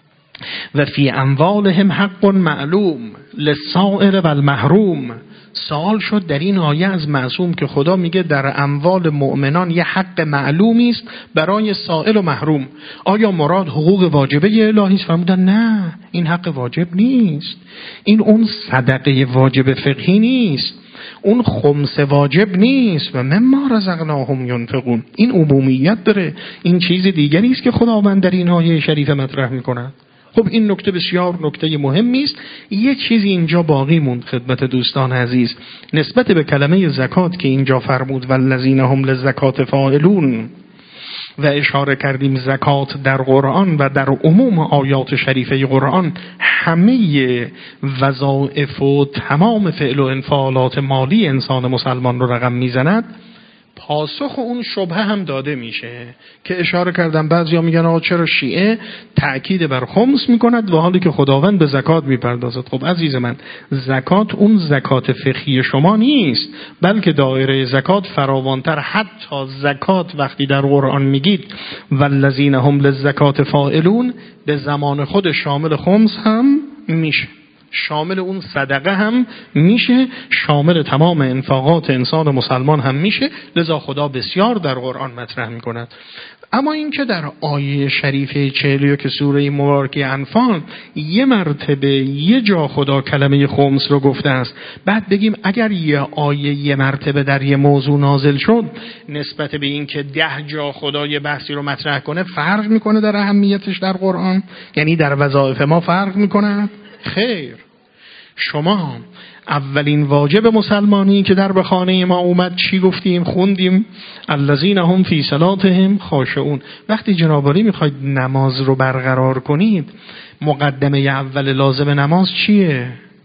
و فی اموالهم حق معلوم للسائل و المحروم. سوال شد در این آیه از معصوم که خدا میگه در اموال مؤمنان یه حق معلومی است برای سائل و محروم. آیا مراد حقوق واجبه الهی است؟ فرمودن نه، این حق واجب نیست، این اون صدقه واجب فقهی نیست، اون خمس واجب نیست. و مما رزقناهم ينفقون. این عمومیت داره، این چیز دیگری است که خداوند در این آیه شریفه مطرح میکنه. خب این نکته بسیار نکته مهمی است. یک چیزی اینجا باقی موند خدمت دوستان عزیز نسبت به کلمه زکات که اینجا فرمود والذین هم للزکات فاعلون، و اشاره کردیم زکات در قرآن و در عموم آیات شریفه قرآن همه وظایف و تمام فعل و انفعالات مالی انسان مسلمان رو رقم میزند. پاسخ اون شبهه هم داده میشه که اشاره کردم. بعضیا میگن آقا چرا شیعه تأکید بر خمس میکند و حالی که خداوند به زکات میپردازد؟ خب عزیز من، زکات اون زکات فقهی شما نیست، بلکه دایره زکات فراوانتر. حتی زکات وقتی در قرآن میگید والذین هم للزکات فاعلون، به زمان خود شامل خمس هم میشه، شامل اون صدقه هم میشه، شامل تمام انفاقات انسان مسلمان هم میشه. لذا خدا بسیار در قرآن مطرح میکند. اما این که در آیه شریفه 41 که سوره مبارکه انفال یه مرتبه یه جا خدا کلمه خمس رو گفته است، بعد بگیم اگر یه آیه یه مرتبه در یه موضوع نازل شد نسبت به این که 10 جا خدا یه بحثی رو مطرح کنه، فرق میکنه در اهمیتش در قرآن؟ یعنی در وظایف ما فرق میکنه؟ خیر. شما اولین واجب مسلمانی که در بخانه ما اومد چی گفتیم؟ خوندیم الذین هم فی صلاتهم خاشعون. وقتی جنابالی میخواید نماز رو برقرار کنید، مقدمه اول لازم نماز چیه؟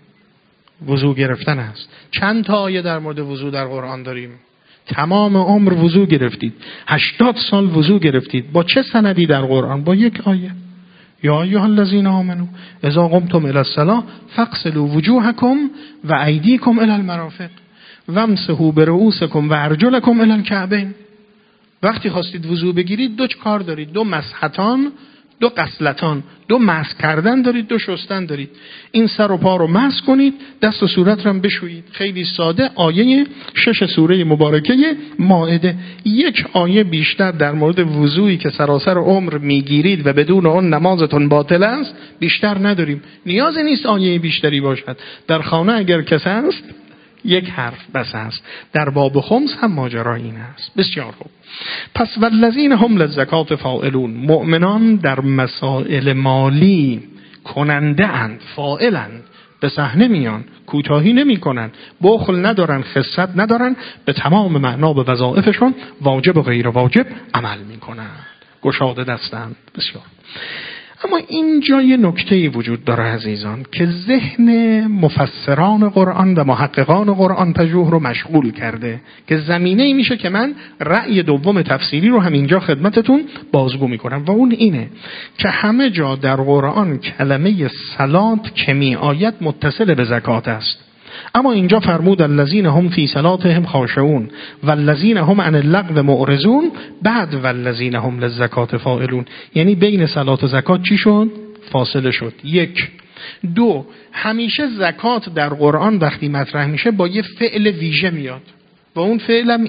وضو گرفتن است. چند تا آیه در مورد وضو در قرآن داریم؟ تمام عمر وضو گرفتید، 80 سال وضو گرفتید. با چه سندی در قرآن؟ با یک آیه. یا ایها الذین آمنوا اذا قمتم الی الصلاة فاغسلوا وجوهکم و ایدیکم الی المرافق وامسحوا برؤوسکم و ارجلکم الی الکعبین. وقتی خواستید وضو بگیرید 2 کار دارید: 2 مسحتان، 2 غسلتان. 2 مسح کردن دارید، 2 شستن دارید. این سر و پا رو مسح کنید، دست و صورت رو هم بشویید. خیلی ساده. آیه 6 سوره مبارکه مائده. یک آیه بیشتر در مورد وضوئی که سراسر عمر میگیرید و بدون اون نمازتون باطل است بیشتر نداریم. نیازی نیست آیه بیشتری باشد. در خانه اگر کس است 1 حرف بس است. در باب خمس هم ماجرا این است. بسیار خوب. پس والذین هم للزکات فاعلون. مؤمنان در مسائل مالی کننده اند، فاعلند، به صحنه میان، کوتاهی نمی کنن، بخل ندارن، خست ندارن، به تمام معنا به وظایفشون واجب و غیر واجب عمل می کنن، گشاده دستند. بسیار. اما اینجا یه نکته‌ای وجود داره عزیزان که ذهن مفسران قرآن و محققان قرآن پژوه رو مشغول کرده که زمینه‌ای میشه که من رأی دوم تفسیری رو هم اینجا خدمتتون بازگو میکنم و اون اینه که همه جا در قرآن کلمه صلات که میآید متصل به زکات است، اما اینجا فرمود الذین هم فی صلاتهم خاشعون والذین هم عن اللغو معرضون، بعد والذین هم للزکات فاعلون، یعنی بین صلات و زکات چی شد؟ فاصله شد. یک. دو، همیشه زکات در قرآن وقتی مطرح میشه با یه فعل ویژه میاد و اون فعلم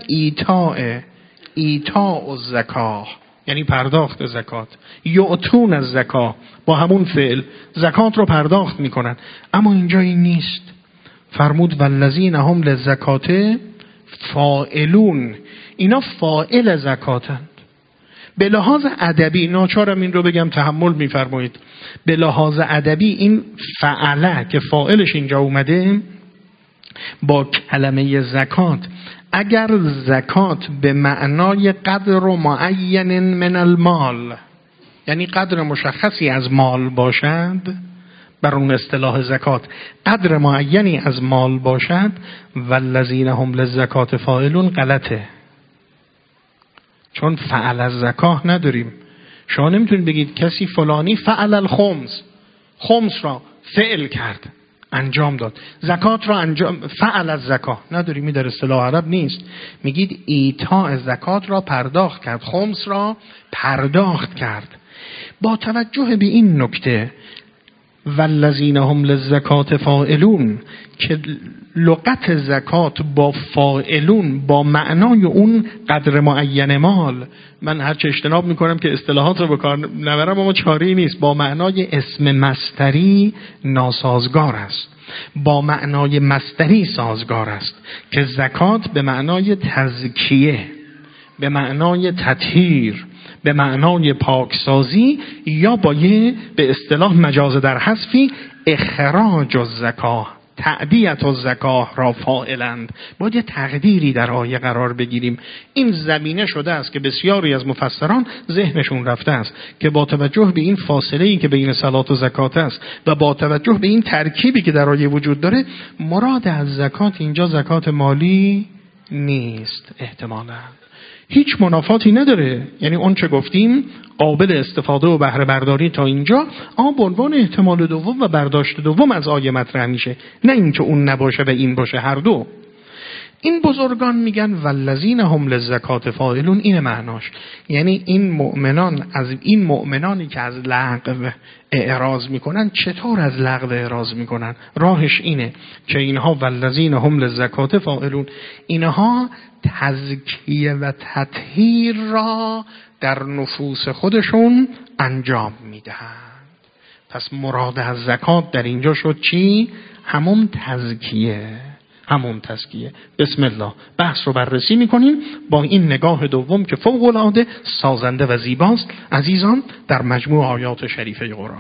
ایتاء الزکاه، یعنی پرداخت زکات. یعطون الزکاه، با همون فعل زکات رو پرداخت میکنن، اما اینجا این نیست. فرمود والذین هم للزکات فاعلون، اینا فاعل زکاتند. به لحاظ ادبی، ناچارم این رو بگم تحمل میفرمایید، به لحاظ ادبی این فعله که فاعلش اینجا اومده با کلمه زکات، اگر زکات به معنای قدر معین من المال، یعنی قدر مشخصی از مال باشد، بر اون اصطلاح زکات قدر معینی از مال باشد، والذین هم للزکات فاعلون، غلطه. چون فعل از زکات نداریم. شما نمیتونید بگید کسی فلانی فعل الخمس، خمس را فعل کرد، انجام داد، زکات را انجام، فعل از زکات نداریم، این در اصطلاح عرب نیست. میگید ایتاء زکات را پرداخت کرد، خمس را پرداخت کرد. با توجه به این نکته والذین هم للزکات فاعلون، که لغت زکات با فاعلون با معنای اون قدر معین مال، من هرچه اجتناب میکنم که اصطلاحات رو به کار نبرم اما چاره‌ای نیست، با معنای اسم مصدری ناسازگار است، با معنای مصدری سازگار است که زکات به معنای تزکیه، به معنای تطهیر، به معنای پاکسازی، یا با یه به اصطلاح مجاز در حذفی اخراج الزکاه، تعدیت الزکاه را فاعلند. باید یه تقدیری در آیه قرار بگیریم. این زمینه شده است که بسیاری از مفسران ذهنشون رفته است که با توجه به این فاصله‌ای که بین صلات و زکات است و با توجه به این ترکیبی که در آیه وجود داره، مراد از زکات اینجا زکات مالی نیست، احتمالاً هیچ منافاتی نداره. یعنی اون چه گفتیم قابل استفاده و بهره برداری تا اینجا، اما به عنوان احتمال دوم و برداشت دوم از آیه مطرح میشه، نه اینکه اون نباشه و این باشه، هر دو. این بزرگان میگن والذین هم للزکات فاعلون، این معناش. یعنی این مؤمنان، از این مؤمنانی که از لغو اعراض میکنن، چطور از لغو اعراض میکنن؟ راهش اینه که اینها والذین هم للزکات فاعلون، اینها تزکیه و تطهیر را در نفوس خودشون انجام میدهند. پس مراد از زکات در اینجا شد چی؟ همون تزکیه، همون تزکیه. بسم الله بحث رو بررسی میکنیم با این نگاه دوم که فوق العاده سازنده و زیباست عزیزان در مجموع آیات شریفه قرآن.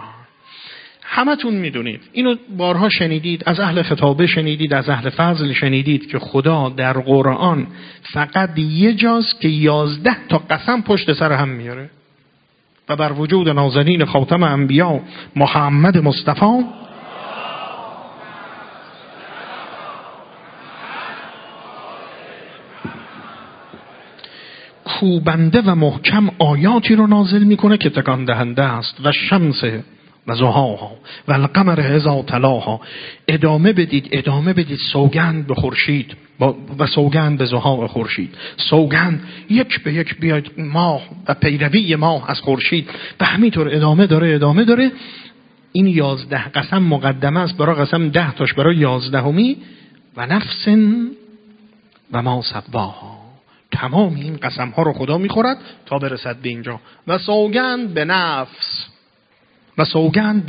همتون میدونید، اینو بارها شنیدید، از اهل خطابه شنیدید، از اهل فضل شنیدید که خدا در قرآن فقط یه جاست که 11 تا قسم پشت سر هم میاره و بر وجود نازنین خاتم انبیا محمد مصطفی کوبنده و محکم آیاتی رو نازل میکنه که تکان دهنده است. و شمس و ضحاها و القمر اذا تلاها، ادامه بدید سوگند به خورشید و سوگند به ضحای خورشید، سوگند یک به یک بیاید ماه و پیروی ماه از خورشید و همینطور ادامه داره. این 11 قسم مقدمه است برای قسم 10 تاش برای 11می. و نفس و ما سواها، تمام این قسم ها رو خدا میخورد تا برسد به اینجا. و سوگند به نفس و سوگند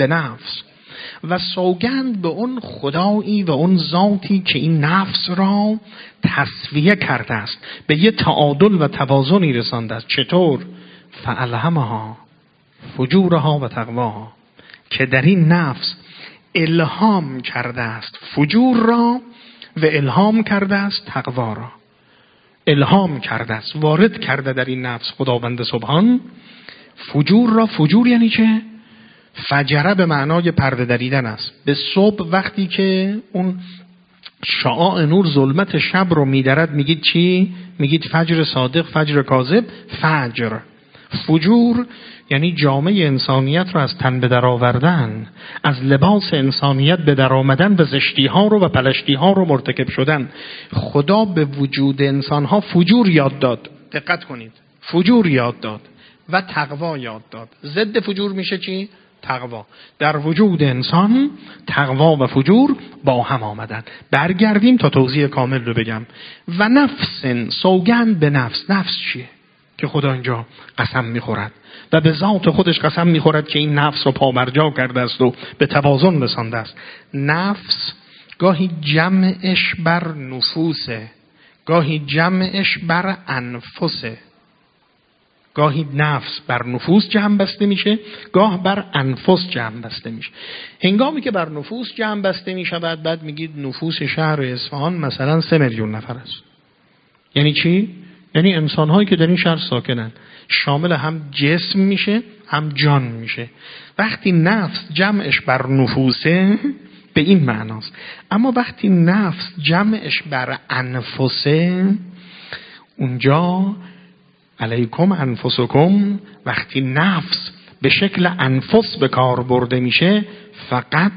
به اون خدایی و اون ذاتی که این نفس را تصفیه کرده است، به یه تعادل و توازنی رسانده است. چطور؟ فالهمها فجورها و تقواها، که در این نفس الهام کرده است فجور را و الهام کرده است تقوا را. الهام کرده است، وارد کرده در این نفس خداوند سبحان فجور را. فجور یعنی چه؟ فجره به معنای پرده دریدن است. به صبح وقتی که اون شعاع نور ظلمت شب رو میدرد میگید چی؟ میگید فجر صادق، فجر کاذب. فجر. فجور یعنی جامعه انسانیت رو از تن به در آوردن، از لباس انسانیت به در آمدن و زشتی ها رو و پلشتی ها رو مرتکب شدن. خدا به وجود انسان ها فجور یاد داد. دقت کنید، فجور یاد داد و تقوا یاد داد. ضد فجور میشه چی؟ تقوا. در وجود انسان تقوا و فجور با هم آمدن. برگردیم تا توضیح کامل رو بگم. و نفس، سوگند به نفس. نفس چیه که خدا اینجا قسم میخورد و به ذات خودش قسم میخورد که این نفس رو پابرجا کرده است و به توازن رسانده است. نفس گاهی جمعش بر نفوسه، گاهی جمعش بر انفسه. گاهی نفس بر نفوس جمع بسته میشه، گاه بر انفس جمع بسته میشه. هنگامی که بر نفوس جمع بسته میشه بعد میگید نفوس شهر اصفهان مثلا 3 میلیون نفر است. یعنی چی؟ یعنی انسان‌هایی که در این شهر ساکنن. شامل هم جسم میشه هم جان میشه. وقتی نفس جمعش بر نفوسه به این معناست. اما وقتی نفس جمعش بر انفسه، اونجا علیکم انفسکم، وقتی نفس به شکل انفس به کار برده میشه فقط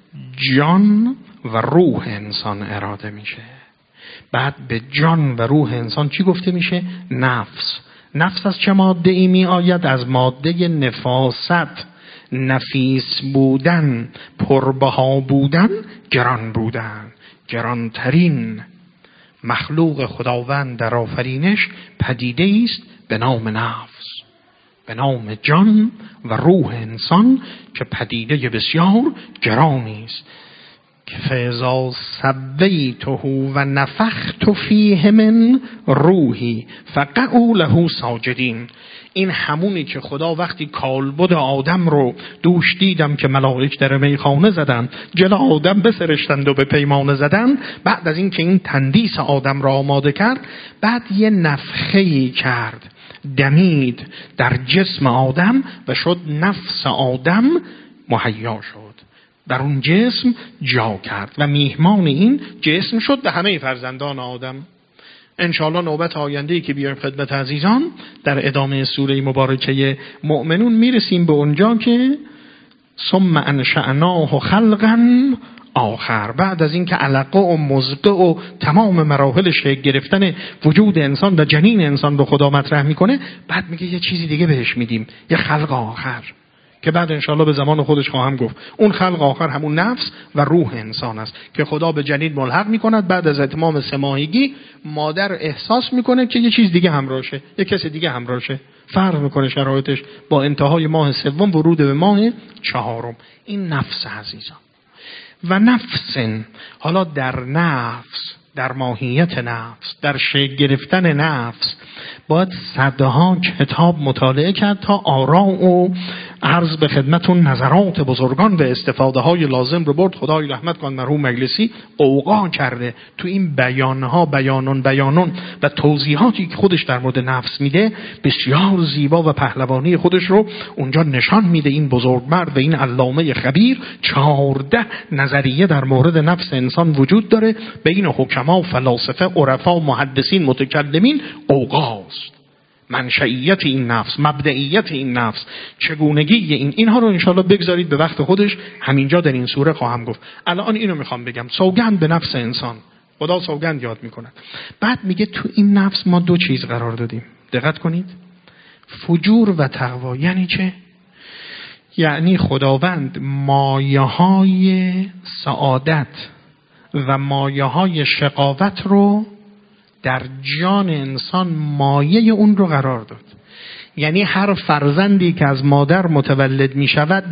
جان و روح انسان اراده میشه. بعد به جان و روح انسان چی گفته میشه؟ نفس. نفس از چه ماده ای می آید؟ از ماده نفاست، نفیس بودن، پربها بودن، گران بودن. گرانترین مخلوق خداوند در آفرینش پدیده است به نام نفس، به نام جان و روح انسان که پدیده بسیار گرانی است. که فاذا سویته و نفخت فیه من روحی فقعوا له ساجدین. این همونی که خدا وقتی کالبد آدم رو دوش دیدم که ملائک در میخانه زدن، جلو آدم بسرشتند و به پیمانه زدن، بعد از این که این تندیس آدم را آماده کرد، بعد یه نفخه‌ای کرد، دمید در جسم آدم و شد نفس آدم مهیا شد، در اون جسم جا کرد و میهمان این جسم شد به همه فرزندان آدم. انشاءالله نوبت آینده‌ای که بیایم خدمت عزیزان در ادامه سوره مبارکه مؤمنون میرسیم به اونجا که ثم انشأناه خلقا آخر. بعد از این که علقه و مضغه و تمام مراحل شکل گرفتن وجود انسان و جنین انسان رو خدا مطرح میکنه، بعد میگه یه چیزی دیگه بهش میدیم، یه خلق آخر که بعد انشاءالله به زمان خودش خواهم گفت. اون خلق آخر همون نفس و روح انسان است که خدا به جنین ملحق میکند. بعد از اتمام 3 ماهگی مادر احساس میکنه که یه چیز دیگه همراهشه، یه کس دیگه همراهشه. فرق میکنه شرایطش با انتهای ماه 3 ورود به ماه 4. این نفس عزیزان. و نفس، حالا در نفس، در ماهیت نفس، در شکل گرفتن نفس باید صدها کتاب مطالعه کرد تا آراء و عرض به خدمتون نظرات بزرگان و استفاده های لازم رو برد. خدای رحمت کن مرحوم مجلسی اوقا کرده تو این بیانها، بیانون و توضیحاتی که خودش در مورد نفس میده، بسیار زیبا و پهلوانی خودش رو اونجا نشان میده. این بزرگمرد و این علامه خبیر 14 نظریه در مورد نفس انسان وجود داره، بین حکما، فلاسفه، عرفا، محدثین، متکلمین اوقاست. منشئیت این نفس، مبدئیت این نفس، چگونگی اینها رو انشاءالله بگذارید به وقت خودش، همینجا در این سوره خواهم گفت. الان اینو میخوام بگم، سوگند به نفس انسان. خدا سوگند یاد میکنه. بعد میگه تو این نفس ما 2 چیز قرار دادیم. دقت کنید، فجور و تقوا. یعنی چه؟ یعنی خداوند مایه‌های سعادت و مایه‌های شقاوت رو در جان انسان مایه اون رو قرار داد. یعنی هر فرزندی که از مادر متولد می شود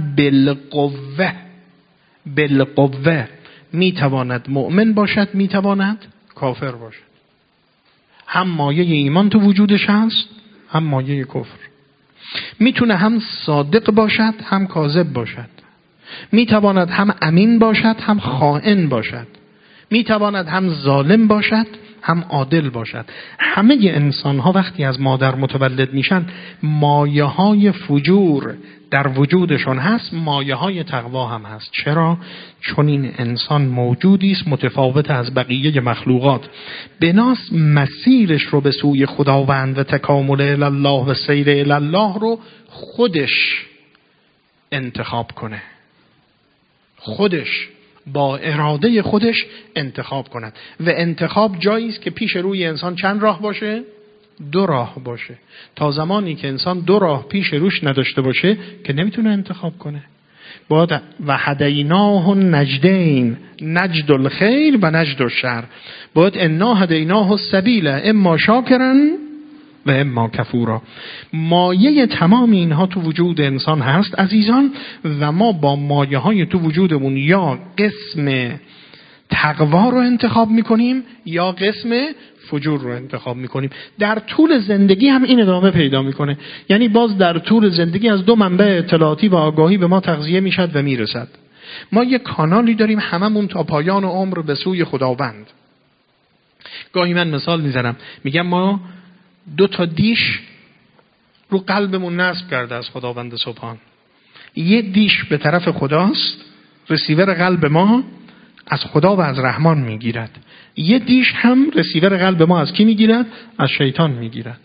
بالقوه می تواند مؤمن باشد، می تواند کافر باشد. هم مایه ایمان تو وجودش هست، هم مایه کفر. می تونه هم صادق باشد، هم کاذب باشد. می تواند هم امین باشد، هم خائن باشد. می تواند هم ظالم باشد، هم عادل باشد. همه انسان ها وقتی از مادر متولد میشن مایه های فجور در وجودشون هست، مایه های تقوا هم هست. چرا؟ چون این انسان موجودی است متفاوت از بقیه مخلوقات، بناس مسیرش رو به سوی خداوند و تکامل الی الله و سیر الی الله رو خودش انتخاب کنه، خودش با اراده خودش انتخاب کند. و انتخاب جایی است که پیش روی انسان چند راه باشه؟ 2 راه باشه. تا زمانی که انسان 2 راه پیش روش نداشته باشه که نمیتونه انتخاب کنه. باید و هدیناه النجدین، نجد الخیر و نجد الشر. باید انا هدیناه السبیل اما شاکرا و اما کفورا. مایه تمام اینها تو وجود انسان هست عزیزان، و ما با مایه های تو وجودمون یا قسم تقوا رو انتخاب میکنیم یا قسم فجور رو انتخاب میکنیم. در طول زندگی هم این ادامه پیدا میکنه. یعنی باز در طول زندگی از 2 منبع اطلاعاتی و آگاهی به ما تغذیه میشد و میرسد. ما یک کانالی داریم هممون تا پایان عمر به سوی خداوند. گاهی من مثال میزنم، میگم ما 2 تا دیش رو قلبمون نصب کرده از خداوند سبحان. یه دیش به طرف خداست، رسیور قلب ما از خدا و از رحمان میگیرد. یه دیش هم رسیور قلب ما از کی میگیرد؟ از شیطان میگیرد.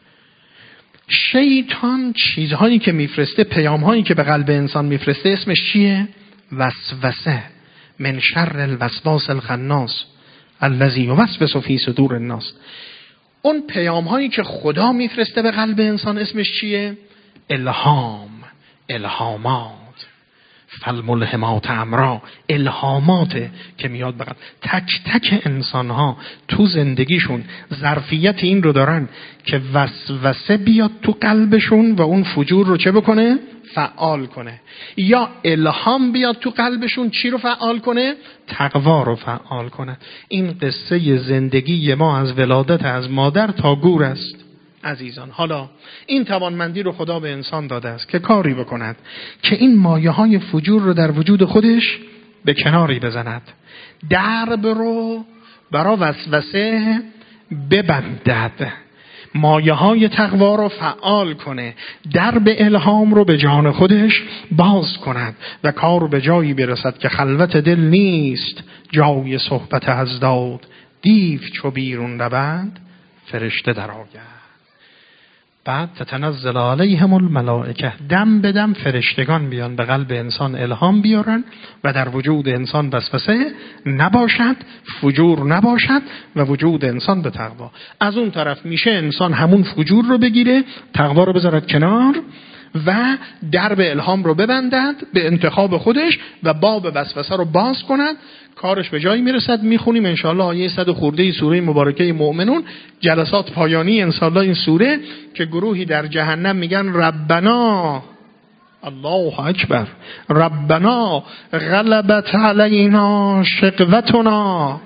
شیطان چیزهایی که میفرسته، پیامهایی که به قلب انسان میفرسته اسمش چیه؟ وسوسه. من شر الوسواس الخناس الذی یوسوس فی صدور الناس. اون پیامهایی که خدا میفرسته به قلب انسان اسمش چیه؟ الهام، الهامات. فالملهمات امرا، الهاماته که میاد به قلب. تک تک انسان ها تو زندگیشون ظرفیت این رو دارن که وسوسه بیاد تو قلبشون و اون فجور رو چه بکنه؟ فعال کنه. یا الهام بیاد تو قلبشون چی رو فعال کنه؟ تقوا رو فعال کنه. این قصه زندگی ما از ولادت از مادر تا گور است عزیزان. حالا این توانمندی رو خدا به انسان داده است که کاری بکند که این مایه های فجور رو در وجود خودش به کناری بزند، درب رو برای وسوسه ببندد، مایه های تقوا رو فعال کنه، درب الهام رو به جان خودش باز کند و کار به جایی برسد که خلوت دل نیست جای صحبت اضداد، دیو چو بیرون رود فرشته در آید. بعد تتنزل علیهم الملائکه، دم به دم فرشتگان بیان به قلب انسان الهام بیارن و در وجود انسان وسوسه نباشد، فجور نباشد و وجود انسان به تقوا. از اون طرف میشه انسان همون فجور رو بگیره، تقوا رو بذارد کنار و درب الهام رو ببندد به انتخاب خودش و باب وسوسه رو باز کند. کارش به جایی میرسد. میخونیم انشاءالله آیه 100 خورده سوره مبارکه مؤمنون، جلسات پایانی انشاءالله این سوره، که گروهی در جهنم میگن ربنا، الله اکبر، ربنا غلبت علینا شقوتنا،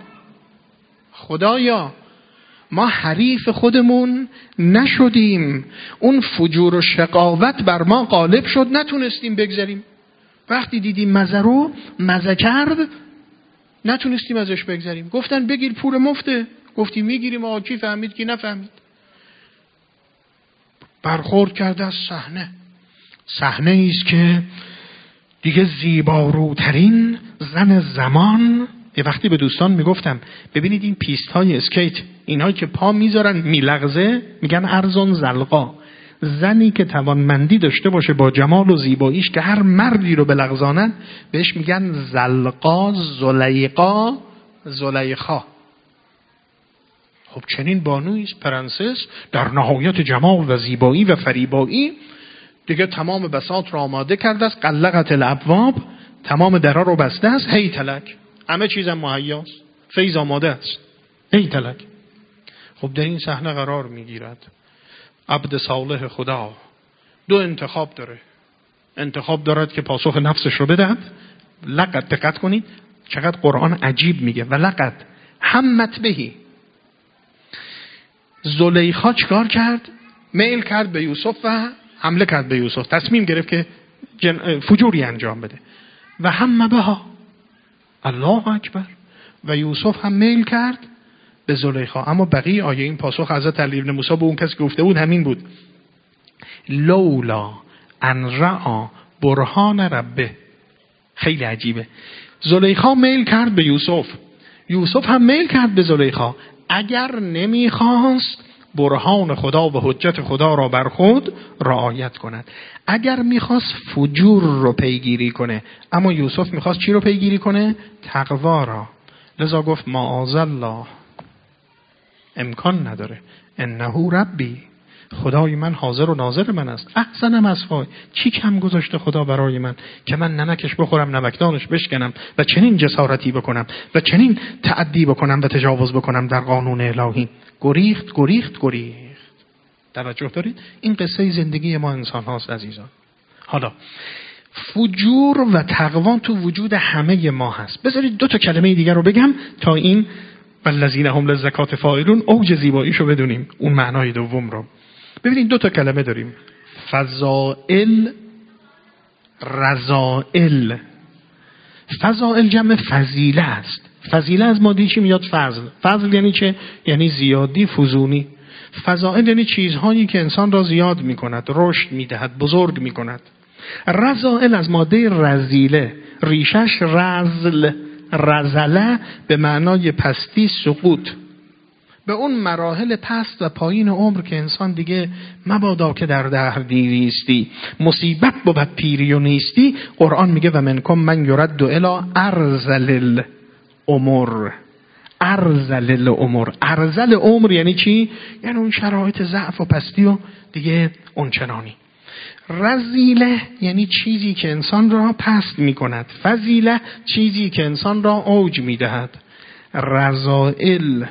خدایا ما حریف خودمون نشدیم، اون فجور و شقاوت بر ما غالب شد، نتونستیم بگذریم. وقتی دیدیم مزه رو مزه کرد نتونستیم ازش بگذریم. گفتن بگیر پول مفته، گفتیم میگیریم. آقا کی فهمید کی نفهمید. برخورد کرده از صحنه ایست که دیگه زیباروترین زن زمان. یه وقتی به دوستان میگفتم ببینید این پیست های اسکیت، اینایی که پا میذارن میلغزه، میگن ارزان زلقا. زنی که توانمندی داشته باشه با جمال و زیباییش که هر مردی رو بلغزانن بهش میگن زلقا، زلیقا، زلیخا. خب چنین بانویست، پرنسس در نهایت جمال و زیبایی و فریبایی، دیگه تمام بساط رو آماده کرده است، قلقت الابواب، تمام درها رو بسته است، هی تلک، همه چیزم مهیاست، فیض آماده است، هی تلک. خب در این صحنه قرار میگیرد عبد صالح خدا. 2 انتخاب داره. انتخاب دارد که پاسخ نفسش رو بدهد. لقد، دقت کنید چقدر قرآن عجیب میگه، و لقد همت بهی. زلیخا چیکار کرد؟ میل کرد به یوسف و حمله کرد به یوسف، تصمیم گرفت که فجوری انجام بده. و هم بها، الله اکبر. و یوسف هم میل کرد به زلیخا. اما بقیه آیه این پاسخ حضرت علی بن موسی به اون کسی که گفته بود همین بود: لولا ان رأى برهان ربه. خیلی عجیبه. زلیخا میل کرد به یوسف، یوسف هم میل کرد به زلیخا. اگر نمیخواست برهان خدا و حجت خدا را بر خود رعایت کند، اگر میخواست فجور رو پیگیری کنه، اما یوسف میخواست چی رو پیگیری کنه؟ تقوا را. لذا گفت معاذالله، امکان نداره، انه ربی، خدای من حاضر و ناظر من است، احسن مثوای، چی کم گذاشته خدا برای من که من نمکش بخورم، نمکدانش بشکنم و چنین جسارتی بکنم و چنین تعدی بکنم و تجاوز بکنم در قانون الهی. گریخت. توجه دارید؟ این قصه زندگی ما انسان هاست عزیزان. حالا فجور و تقوا تو وجود همه ما هست. بذارید 2 کلمه دیگر رو بگم تا این والذین هم للزکات فاعلون اوج زیباییشو بدونیم، اون معنای دوم رو. ببینید 2 کلمه داریم: فضائل، رذائل. فضائل جمع فضیله است. فضیله از ماده چی میاد؟ فضل. فضل یعنی چه؟ یعنی زیادی، فزونی. فضائل یعنی چیزهایی که انسان را زیاد میکند، رشد میدهد، بزرگ میکند. رذائل از ماده رذیله، ریشش رذل، رذله به معنای پستی، سقوط. به اون مراحل پست و پایین عمر که انسان دیگه مبادا که در دهر دیریستی، مصیبت بود پیری و نیستی. قرآن میگه و منکم من یرد الی ارذل الامر. ارذل الامر. ارذل عمر یعنی چی؟ یعنی اون شرایط ضعف و پستی و دیگه اون چنانی. رذیله یعنی چیزی که انسان را پست میکند. فضیله چیزی که انسان را اوج میدهد. رذائل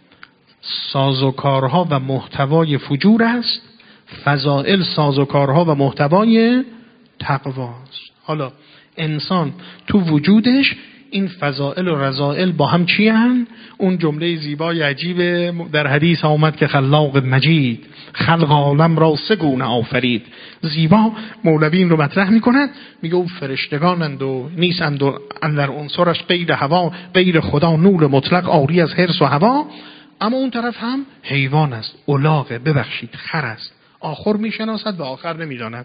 سازوکارها و محتوای فجور است، فضائل سازوکارها و محتوای تقواست. حالا انسان تو وجودش این فضائل و رذائل با هم چی هن؟ اون جمله زیبای عجیب در حدیث آمد که خلاق مجید خلق عالم را 3 گونه آفرید. زیبا مولوی این رو مطرح میکند، میگه اون فرشتگانند و نیستند و اندر عنصرش غیر هوا، غیر خدا نور مطلق عاری از حرص و هوا. اما اون طرف هم حیوان است، الاغه، ببخشید خر است، آخر میشناسد و آخر نمیداند.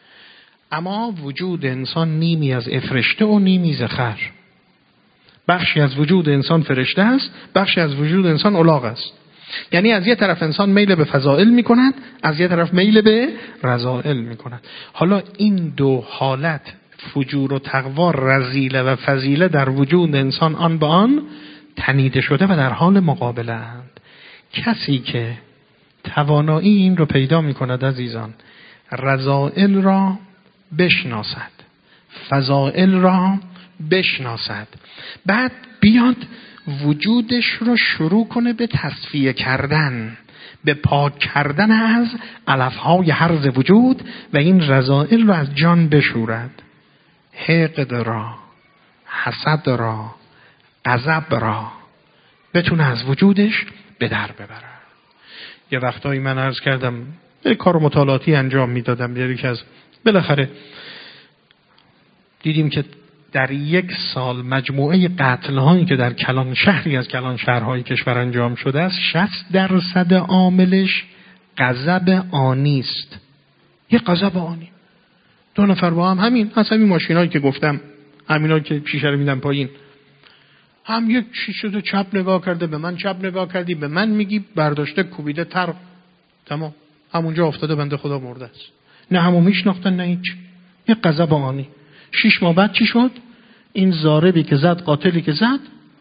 اما وجود انسان نیمی از فرشته و نیمی از خر. بخشی از وجود انسان فرشته است، بخشی از وجود انسان الاغ است. یعنی از یه طرف انسان میل به فضائل میکند، از یه طرف میل به رذائل میکند. حالا این 2 حالت، فجور و تقوا، رذیله و فضیله، در وجود انسان آن به آن تنیده شده و در حال مقابله اند. کسی که توانایی این رو پیدا میکند عزیزان، رذائل را بشناسد، فضائل را بشناسد، بعد بیاد وجودش رو شروع کنه به تصفیه کردن، به پاک کردن از علفهای هرز وجود و این رذائل رو از جان بشورد. حقد را، حسد را، غضب را بتونه از وجودش به در ببره. یه وقتایی من عرض کردم یه کار مطالعاتی انجام میدادم، یکی از بالاخره دیدیم که در 1 سال مجموعه قتل‌هایی که در کلان شهری از کلان شهرهای کشور انجام شده است 60% عاملش غضب آنی است. یه غضب آنی. 2 نفر با هم همین ماشینایی که گفتم، همینایی که شیشه رو میدن پایین، هم یک شیشه رو چپ نگاه کرده به من، چپ نگاه کردی به من، میگی برداشته کوبیده تر، تمام همونجا افتاده، بنده خدا مرده است. نه همو میشناختن نه هیچ. یه غضب آنی. 6 ماه بعد چی شد؟ این ضاربی که زد، قاتلی که زد،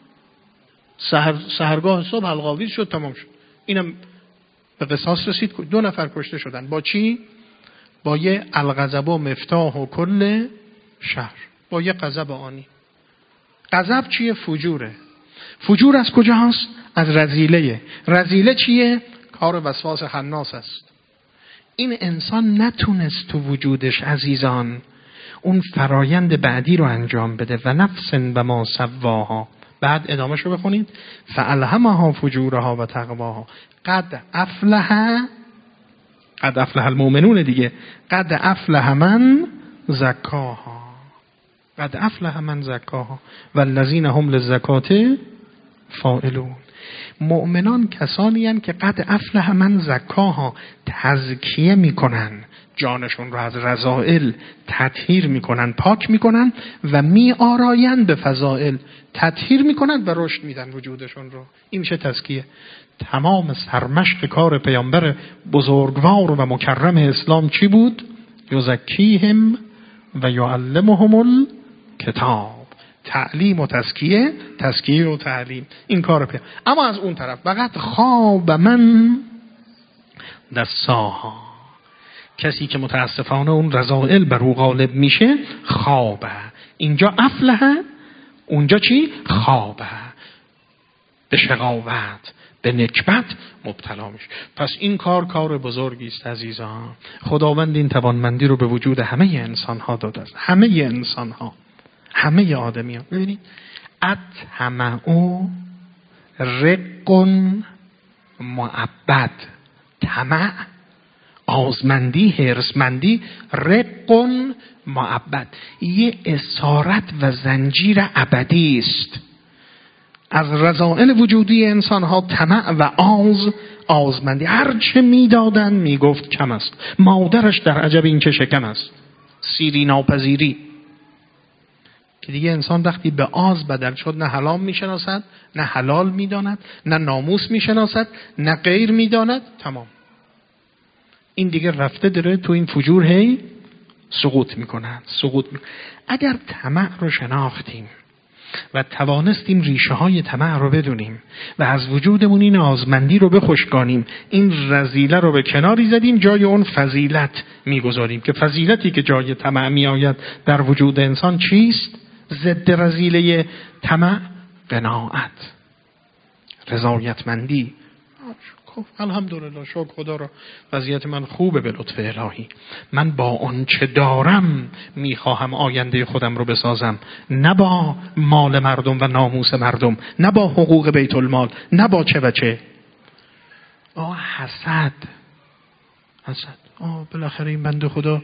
سحرگاه صبح حلق‌آویز شد، تمام شد. اینم به قصاص رسید. 2 نفر کشته شدن. با چی؟ با یه الغضب و مفتاح و کل شهر، با یه غضب آنی. غضب چیه؟ فجوره. فجور از کجا هست؟ از رذیله. رذیله چیه؟ کار وسواس خناس است. این انسان نتونست تو وجودش عزیزان اون فرایند بعدی رو انجام بده. و نفس و ما سواها. بعد ادامه شو بخونید. فالهمها فجورها و تقواها. قد افلح المؤمنون دیگه. قد افلح من زکاها. قد افلح من زکاها والذین هم للزکات فاعلون. مؤمنان کسانی هستند که قد افلح من زکاها، تزکیه میکنن، جانشون رو از رذائل تطهیر میکنن، پاک میکنن و میآرایند به فضائل، تطهیر میکنن و رشد میدن وجودشون رو. این میشه تزکیه. تمام سرمشق کار پیامبر بزرگوار و مکرم اسلام چی بود؟ یزکیهم و یعلمهم الکتاب. تعلیم و تزکیه، تزکیه و تعلیم، این کار پیامبر. اما از اون طرف فقط خواب من دساها، کسی که متاسفانه اون رذائل بر او غالب میشه، خوابه. اینجا افلح، اونجا چی؟ خوابه، به شقاوت، به نکبت مبتلا میشه. پس این کار بزرگی است عزیزان. خداوند این توانمندی رو به وجود همه انسان ها داده است، همه انسان ها، همه آدمی ها. ببینید الطمع رق معبد، طمع، آزمندی، هرسمندی، رق معبد، یه اسارت و زنجیر ابدی است. از رذائل وجودی انسان ها طمع و آزمندی. هر چه میدادن میگفت کم است، مادرش در عجب این که شکم است. سیری ناپذیری که دیگه انسان وقتی به آز بدل شد، نه حلال میشناسد، نه حلال میداند، نه ناموس میشناسد، نه غیر میداند. تمام، این دیگه رفته داره تو این فجور هی سقوط میکنن. اگر طمع رو شناختیم و توانستیم ریشه های طمع رو بدونیم و از وجودمون این آزمندی رو بخشکانیم، این رذیله رو به کناری زدیم، جای اون فضیلت میگذاریم. که فضیلتی که جای طمع میآید در وجود انسان چیست؟ ضد رذیله طمع قناعت، رضایتمندی. الحمدلله، شکر خدا را، وضعیت من خوبه به لطف الهی. من با آنچه دارم میخواهم آینده خودم رو بسازم، نه با مال مردم و ناموس مردم، نه با حقوق بیت المال، نه با چه و چه. حسد. بالاخره این بنده خدا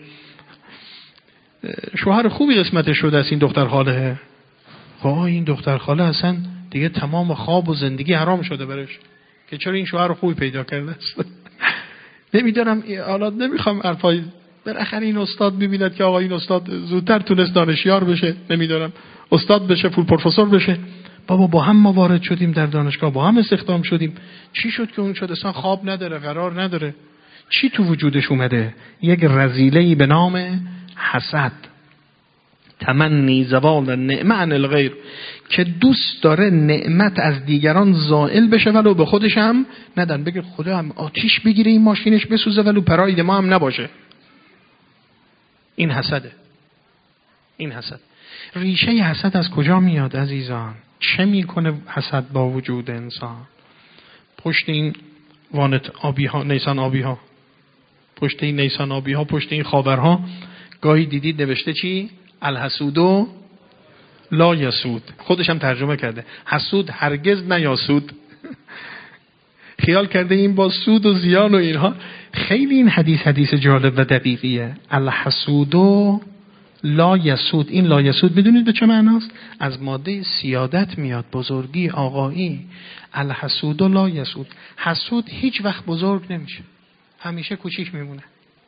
شوهر خوبی قسمتش شده است، این دختر خاله. این دختر خاله اصلا دیگه تمام خواب و زندگی حرام شده برش که چرا این شوهر خوبی پیدا کرده است. نمیدونم، حالا نمیخوام حرفای، بالاخره این استاد میبیند که آقا این استاد زودتر تونست دانشیار بشه، نمیدونم استاد بشه، فول پروفسور بشه. بابا با هم ما وارد شدیم در دانشگاه، با هم استخدام شدیم. چی شد که اون شد؟ اصلا خواب نداره، قرار نداره. چی تو وجودش اومده؟ یک رذیله‌ای به نام حسد، تمنی زوال نعمت عن الغیر، که دوست داره نعمت از دیگران زائل بشه ولو به خودش هم ندن. بگه خدا هم آتیش بگیره این ماشینش بسوزه ولو پراید ما هم نباشه. این حسده. این حسد. ریشه حسد از کجا میاد عزیزان؟ چه میکنه حسد با وجود انسان؟ پشت این وانت آبی ها، نیسان آبی ها، پشت این نیسان آبی ها، پشت این خاورها گاهی دیدید نوشته چی؟ الحسودو لا یسود. خودش هم ترجمه کرده حسود هرگز نیاسود. خیال کرده این با سود و زیان و اینها. خیلی این حدیث جالب و دقیقیه. الحسودو لا یسود. این لا یسود بدونید به چه معناست؟ از ماده سیادت میاد، بزرگی، آقایی. الحسودو لا یسود. حسود هیچ وقت بزرگ نمیشه، همیشه کوچیک میمونه،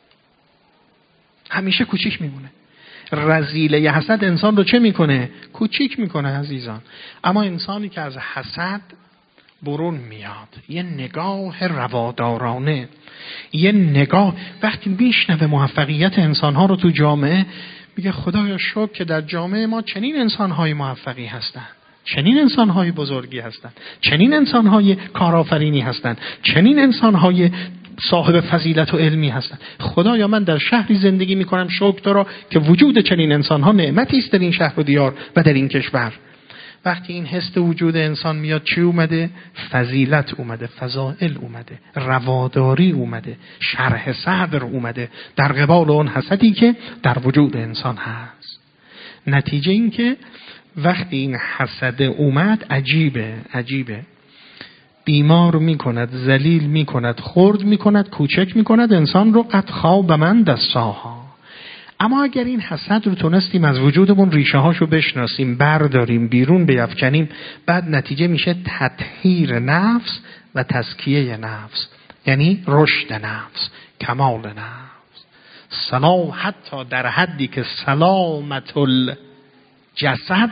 همیشه کوچیک میمونه. رذیله حسد انسان رو چه میکنه؟ کوچیک میکنه عزیزان. اما انسانی که از حسد برون میاد، یه نگاه روادارانه، یه نگاه، وقتی میشنوه موفقیت انسانها رو تو جامعه، میگه خدایا شکر که در جامعه ما چنین انسانهای موفقی هستن، چنین انسانهای بزرگی هستن، چنین انسانهای کارآفرینی هستن، چنین انسانهای صاحب فضیلت و علمی هستن. خدایا من در شهری زندگی میکنم، شکر تو را که وجود چنین انسانها نعمتی است در این شهر و دیار و در این کشور. وقتی این حس وجود انسان میاد، چی اومده؟ فضیلت اومده، فضائل اومده، رواداری اومده، شرح صدر اومده در قبال اون حسدی که در وجود انسان هست. نتیجه این که وقتی این حسد اومد، عجیبه بیمار میکند، ذلیل میکند، خرد میکند، کوچک میکند انسان رو. قد خواب من دساها. اما اگر این حسد رو تونستیم از وجودمون ریشه هاشو بشناسیم، برداریم، بیرون بیفکنیم، بعد نتیجه میشه تطهیر نفس و تزکیه نفس، یعنی رشد نفس، کمال نفس. حتی در حدی که سلامت الجسد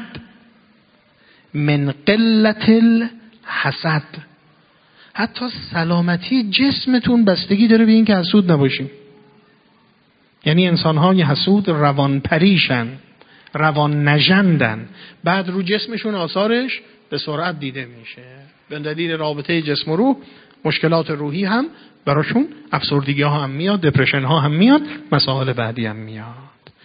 من قلت الحسد، حتی سلامتی جسمتون بستگی داره به این که حسود نباشیم. یعنی انسان‌های حسود روان پریشن، روان نژندن، بعد رو جسمشون آثارش به سرعت دیده میشه. به دلیل رابطه جسم و روح مشکلات روحی هم براشون، افسردگی ها هم میاد، دپرشن ها هم میاد، مسائل بعدی هم میاد.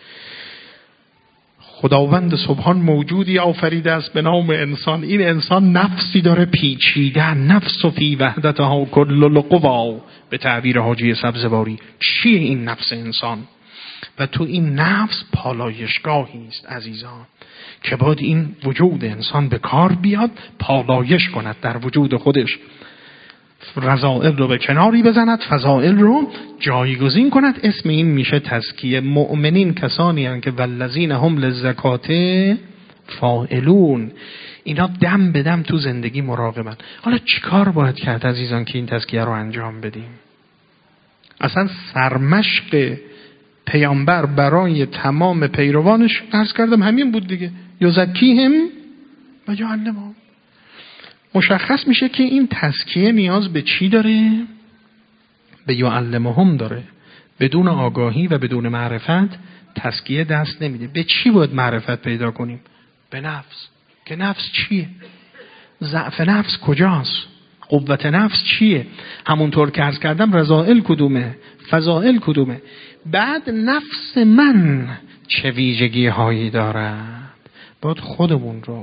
خداوند سبحان موجودی آفریده است به نام انسان. این انسان نفسی داره پیچیده، نفس و فی وحدتها کل القوا، به تعبیر حاجی سبزواری. چیه این نفس انسان؟ و تو این نفس پالایشگاهی است عزیزان، که باید این وجود انسان به کار بیاد، پالایش کند در وجود خودش، رذائل رو به کناری بزند، فضائل رو جایگزین کند. اسم این میشه تزکیه. مؤمنین کسانی هستند که والذین هم للزکات فاعلون، اینا دم به دم تو زندگی مراقبن. حالا چیکار باید کرد عزیزان که این تزکیه رو انجام بدیم؟ اصلا سرمشق پیامبر برای تمام پیروانش عرض کردم همین بود دیگه، یزکیهم و یعلمهم. مشخص میشه که این تزکیه نیاز به چی داره؟ به یعلمهم داره. بدون آگاهی و بدون معرفت تزکیه دست نمیده. به چی باید معرفت پیدا کنیم؟ به نفس. که نفس چیه؟ ضعف نفس کجاست؟ قوت نفس چیه؟ همونطور که عرض کردم رذائل کدومه؟ فضائل کدومه؟ بعد نفس من چه ویژگی هایی دارد؟ باید خودمون رو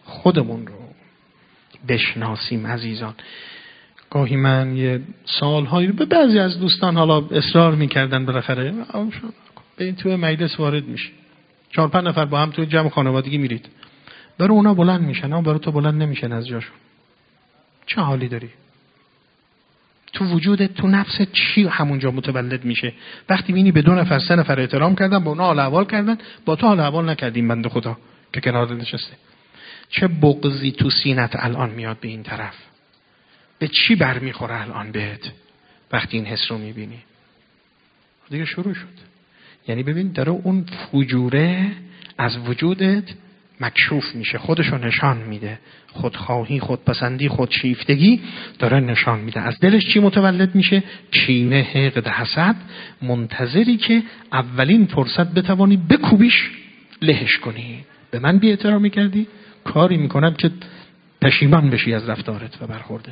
بشناسیم عزیزان. گاهی من یه سالهایی به بعضی از دوستان حالا اصرار میکردن، بالاخره به این توی مجلس وارد میشه، 4-5 نفر با هم توی جمع خانوادگی میرید، برای اونا بلند میشن اما برای تو بلند نمیشن از جاشون. چه حالی داری؟ تو وجودت، تو نفست چی همونجا متولد میشه؟ وقتی بینی به 2 نفر 3 نفر احترام کردن، با اونا حال احوال کردن، با تو حال احوال نکردیم، بنده خدا که کنار نشسته، چه بغضی تو سینت الان میاد به این طرف؟ به چی برمیخوره الان بهت وقتی این حس رو میبینی؟ دیگه شروع شد. یعنی ببین داره اون فجوره از وجودت مکشوف میشه، خودشو نشان میده. خودخواهی، خودپسندی، خودشیفتگی داره نشان میده. از دلش چی متولد میشه؟ کینه، حقد، حسد، منتظری که اولین فرصت بتوانی بکوبیش، لهش کنی. به من بی احترامی کردی، کاری میکنم که پشیمان بشی از رفتارت و برخوردت.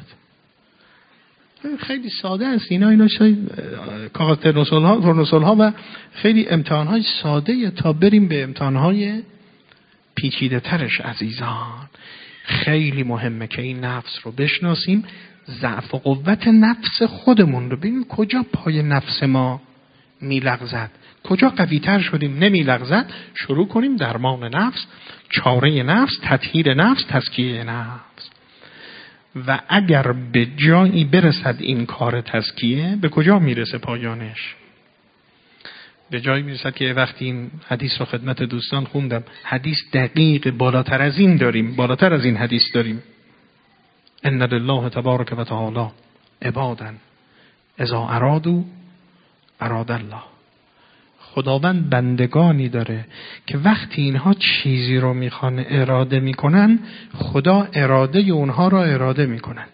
خیلی ساده است اینا کاغذ ترنسول ها و خیلی امتحان های ساده تا بریم به امتحان های پیچیده ترش عزیزان. خیلی مهمه که این نفس رو بشناسیم، ضعف و قوت نفس خودمون رو ببینیم، کجا پای نفس ما میلغزد، کجا قوی تر شدیم نمیلغزد، شروع کنیم درمان نفس، چاره نفس، تطهیر نفس، تزکیه نفس. و اگر به جایی برسد این کار تزکیه، به کجا میرسه پایانش؟ به جایی میرسد که وقتی این حدیث رو خدمت دوستان خوندم، حدیث دقیق بالاتر از این داریم، بالاتر از این حدیث داریم. ان لله تبارک و تعالی عبادا اذا ارادوا اراد الله. خداوند بندگانی داره که وقتی اینها چیزی رو میخوان اراده میکنن، خدا اراده اونها رو اراده میکند.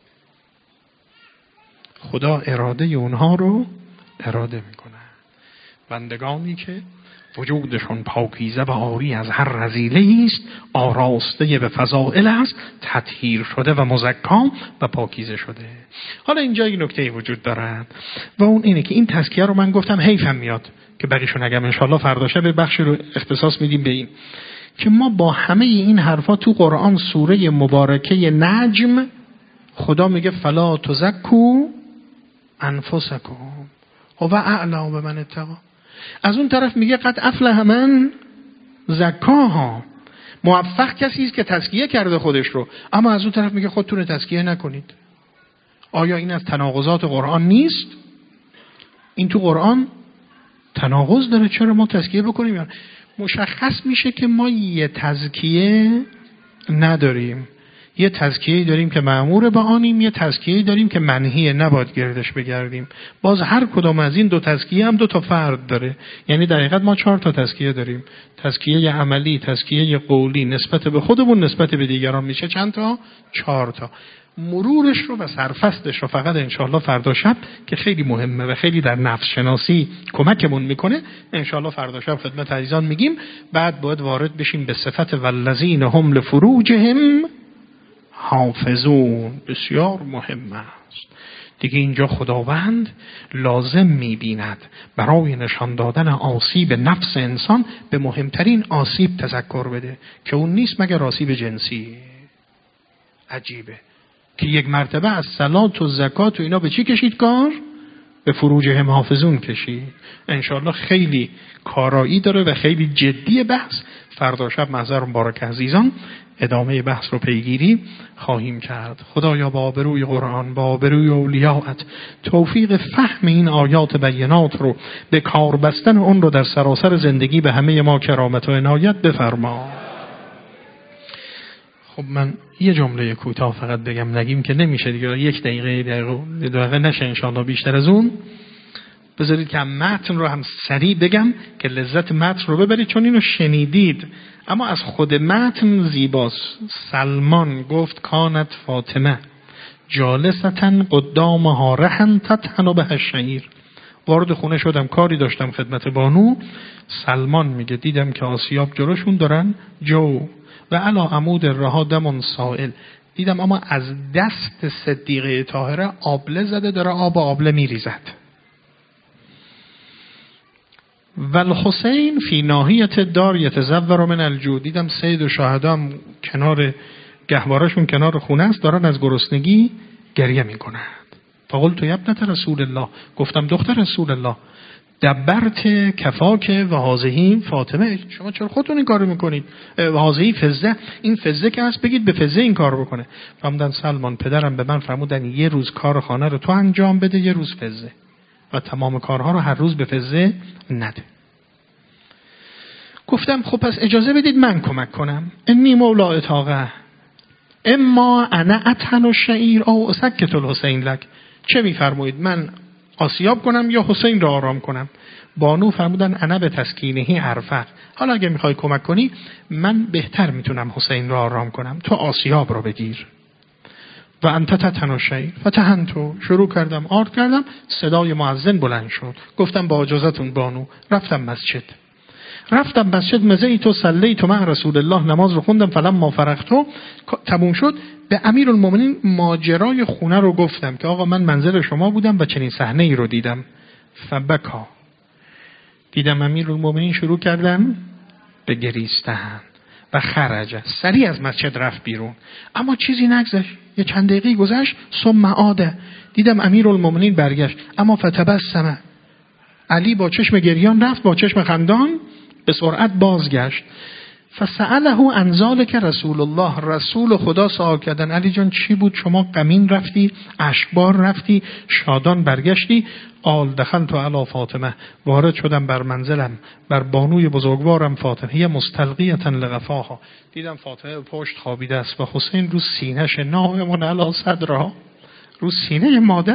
خدا اراده اونها رو اراده میکنه. بندگانی که وجودشون پاکیزه و عاری از هر رذیله است، آراسته به فضائل است، تطهیر شده و مزکا و پاکیزه شده. حالا اینجا یک نکته وجود دارد و اون اینه که این تزکیه رو من گفتم حیفم میاد که بقیشو نگم، انشالله فردا شب بخشی رو اختصاص میدیم به این که ما با همه این حرفا تو قرآن سوره مبارکه نجم خدا میگه فلا تزکو انفسکم هو اعلم بمن اتقی. از اون طرف میگه قد افلح من زکاها، موفق کسی است که تزکیه کرده خودش رو. اما از اون طرف میگه خودتون تزکیه نکنید. آیا این از تناقضات قرآن نیست؟ این تو قرآن تناقض داره، چرا ما تزکیه بکنیم؟ مشخص میشه که ما یه تزکیه نداریم، یه تزکیه داریم که مأمور به آنیم، یه تزکیه داریم که منهیه نباید گردش بگردیم. باز هر کدام از این دو تزکیه هم 2 تا فرد داره، یعنی در حقیقت ما 4 تا تزکیه داریم: تزکیه عملی، تزکیه قولی نسبت به خودمون، نسبت به دیگران. میشه چند تا؟ 4 تا. مرورش رو و سرفصلش رو فقط انشاءالله فردا شب که خیلی مهمه و خیلی در نفس شناسی کمکمون میکنه، انشاءالله فردا شب خدمت عزیزان میگیم. بعد باید وارد بشیم به صفت والذین هم لفروجهم حافظون. بسیار مهم است دیگه. اینجا خداوند لازم میبیند برای نشان دادن آسیب نفس انسان به مهمترین آسیب تذکر بده که اون نیست مگر آسیب جنسی. عجیبه که یک مرتبه از صلات و زکات و اینا به چی کشید کار؟ به فروجهم حافظون کشید. انشاءالله خیلی کارایی داره و خیلی جدی بحث. فردا شب محضر مبارک عزیزان ادامه بحث رو پیگیری خواهیم کرد. خدایا با آبروی قرآن، با آبروی اولیاءت، توفیق فهم این آیات بینات رو به کار بستن اون رو در سراسر زندگی به همه ما کرامت و عنایت بفرما. خب من یه جمله کوتاه فقط بگم، نگیم که نمیشه دیگه، 1 دقیقه نشه انشاءالله بیشتر از اون. بذارید که متن رو هم سریع بگم که لذت متن رو ببرید، چون اینو شنیدید اما از خود متن زیباست. سلمان گفت کانت فاطمه جالستن قدامها رهن تطحن به الشعیر. وارد خونه شدم، کاری داشتم خدمت بانو. سلمان میگه دیدم که آسیاب جلوشون دارن جو و علی عمود رها دمون سائل. دیدم اما از دست صدیقه طاهره آبله زده، داره آب آبله میریزد. و الحسین فی ناحیت دار یتزور من الجوع. دیدم سید و شهدام کنار گهوارشون کنار خونه است، دارن از گرسنگی گریه میکنند. فقلت یا ابنة رسول الله، گفتم دختر رسول الله، دبرت کفاک و هذه فاطمه، شما چرا خودتون این کارو میکنید؟ و هذه فزه، این فزه که هست بگید به فزه این کار بکنه. فرمودن سلمان پدرم به من فرمودن یه روز کار خانه رو تو انجام بده، یه روز فزه، و تمام کارها رو هر روز به فزه نده. گفتم خب پس اجازه بدید من کمک کنم. انی مولا اطاقه اما انا اطحن الشعیر او اسکت الحسین لک. چه میفرمایید، من آسیاب کنم یا حسین را آرام کنم؟ بانو فرمودن انا به تسکینهی ارفق. حالا اگه میخوای کمک کنی من بهتر میتونم حسین را آرام کنم، تو آسیاب را بگیر. و انت تطحن الشعیر فتحنتو، شروع کردم آرد کردم. صدای مؤذن بلند شد. گفتم با اجازهتون بانو. رفتم مسجد مزیت صلیت مع رسول الله، نماز رو خوندم. فلما فرغت، تموم شد، به امیرالمومنین ماجرای خونه رو گفتم که آقا من منزل شما بودم و چنین صحنه ای رو دیدم. فبکا، دیدم امیرالمومنین شروع کردن به گریستن و خرج، سریع از مسجد رفت بیرون. اما چیزی نگذشت، یه چند دقیقه گذشت. ثم عاد، دیدم امیرالمومنین برگشت. اما فتبسم، علی با چشم گریان رفت، با چشم خندان به سرعت بازگشت. فسأله عن ذلک رسول الله، رسول خدا سوال کردن علی جان چی بود، شما غمین رفتی، اشکبار رفتی، شادان برگشتی؟ قال دخلت علی فاطمه، وارد شدم بر منزلم، بر بانوی بزرگوارم فاطمه، هی مستلقیه لغفاها، دیدم فاطمه پشت خوابیده است و حسین رو سینه‌ش، نائم علی صدرها، رو سینه مادر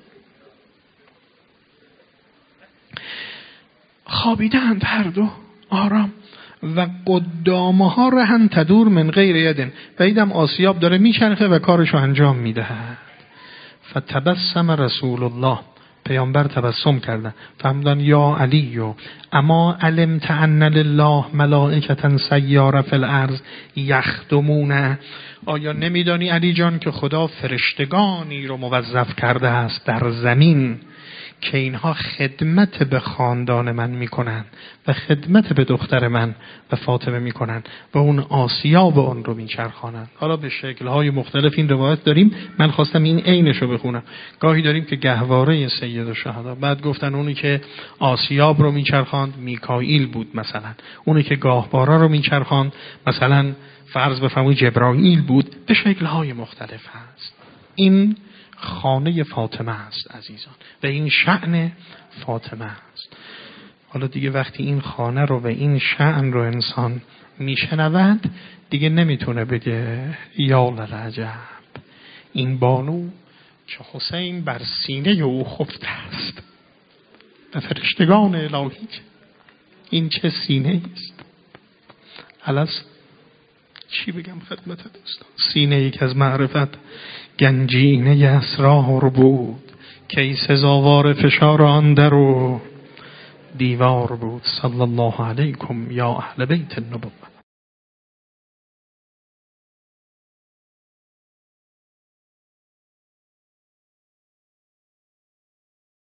خوابیدند هر دو آرام. و قدامها رهن تدور من غیر یدن، و دیدم آسیاب داره میچرخه و کارشو انجام میدهد. فتبسم رسول الله، پیامبر تبسم کردن. فرمودن یا علی اما علمت ان لله ملائکة سیاره فی الارض یخدمون، آیا نمیدانی علی جان که خدا فرشتگانی رو موظف کرده است در زمین که اینها خدمت به خاندان من میکنن و خدمت به دختر من و فاطمه میکنن و اون آسیاب اون رو میچرخانن. حالا به شکل‌های مختلف این روایت داریم، من خواستم این عینش رو بخونم. گاهی داریم که گهواره سید الشهدا، بعد گفتن اونی که آسیاب رو میچرخاند میکائیل بود مثلا، اونی که گاهواره رو میچرخاند مثلا فرض بفرمایید جبرائیل بود. به شکل‌های مختلف هست. این خانه فاطمه است عزیزان و این شأن فاطمه است. حالا دیگه وقتی این خانه رو و این شأن رو انسان میشنود دیگه نمیتونه بگه یا للعجب، این بانو چه حسین بر سینه او خفته است و فرشتگان الهی این چه سینه است. الست چی بگم خدمت دوستان؟ سینه ای که از معرفت گنجینه اسرار بود، که سزاوار فشار آن در و دیوار بود. صلی الله علیکم یا اهل بیت النبوة.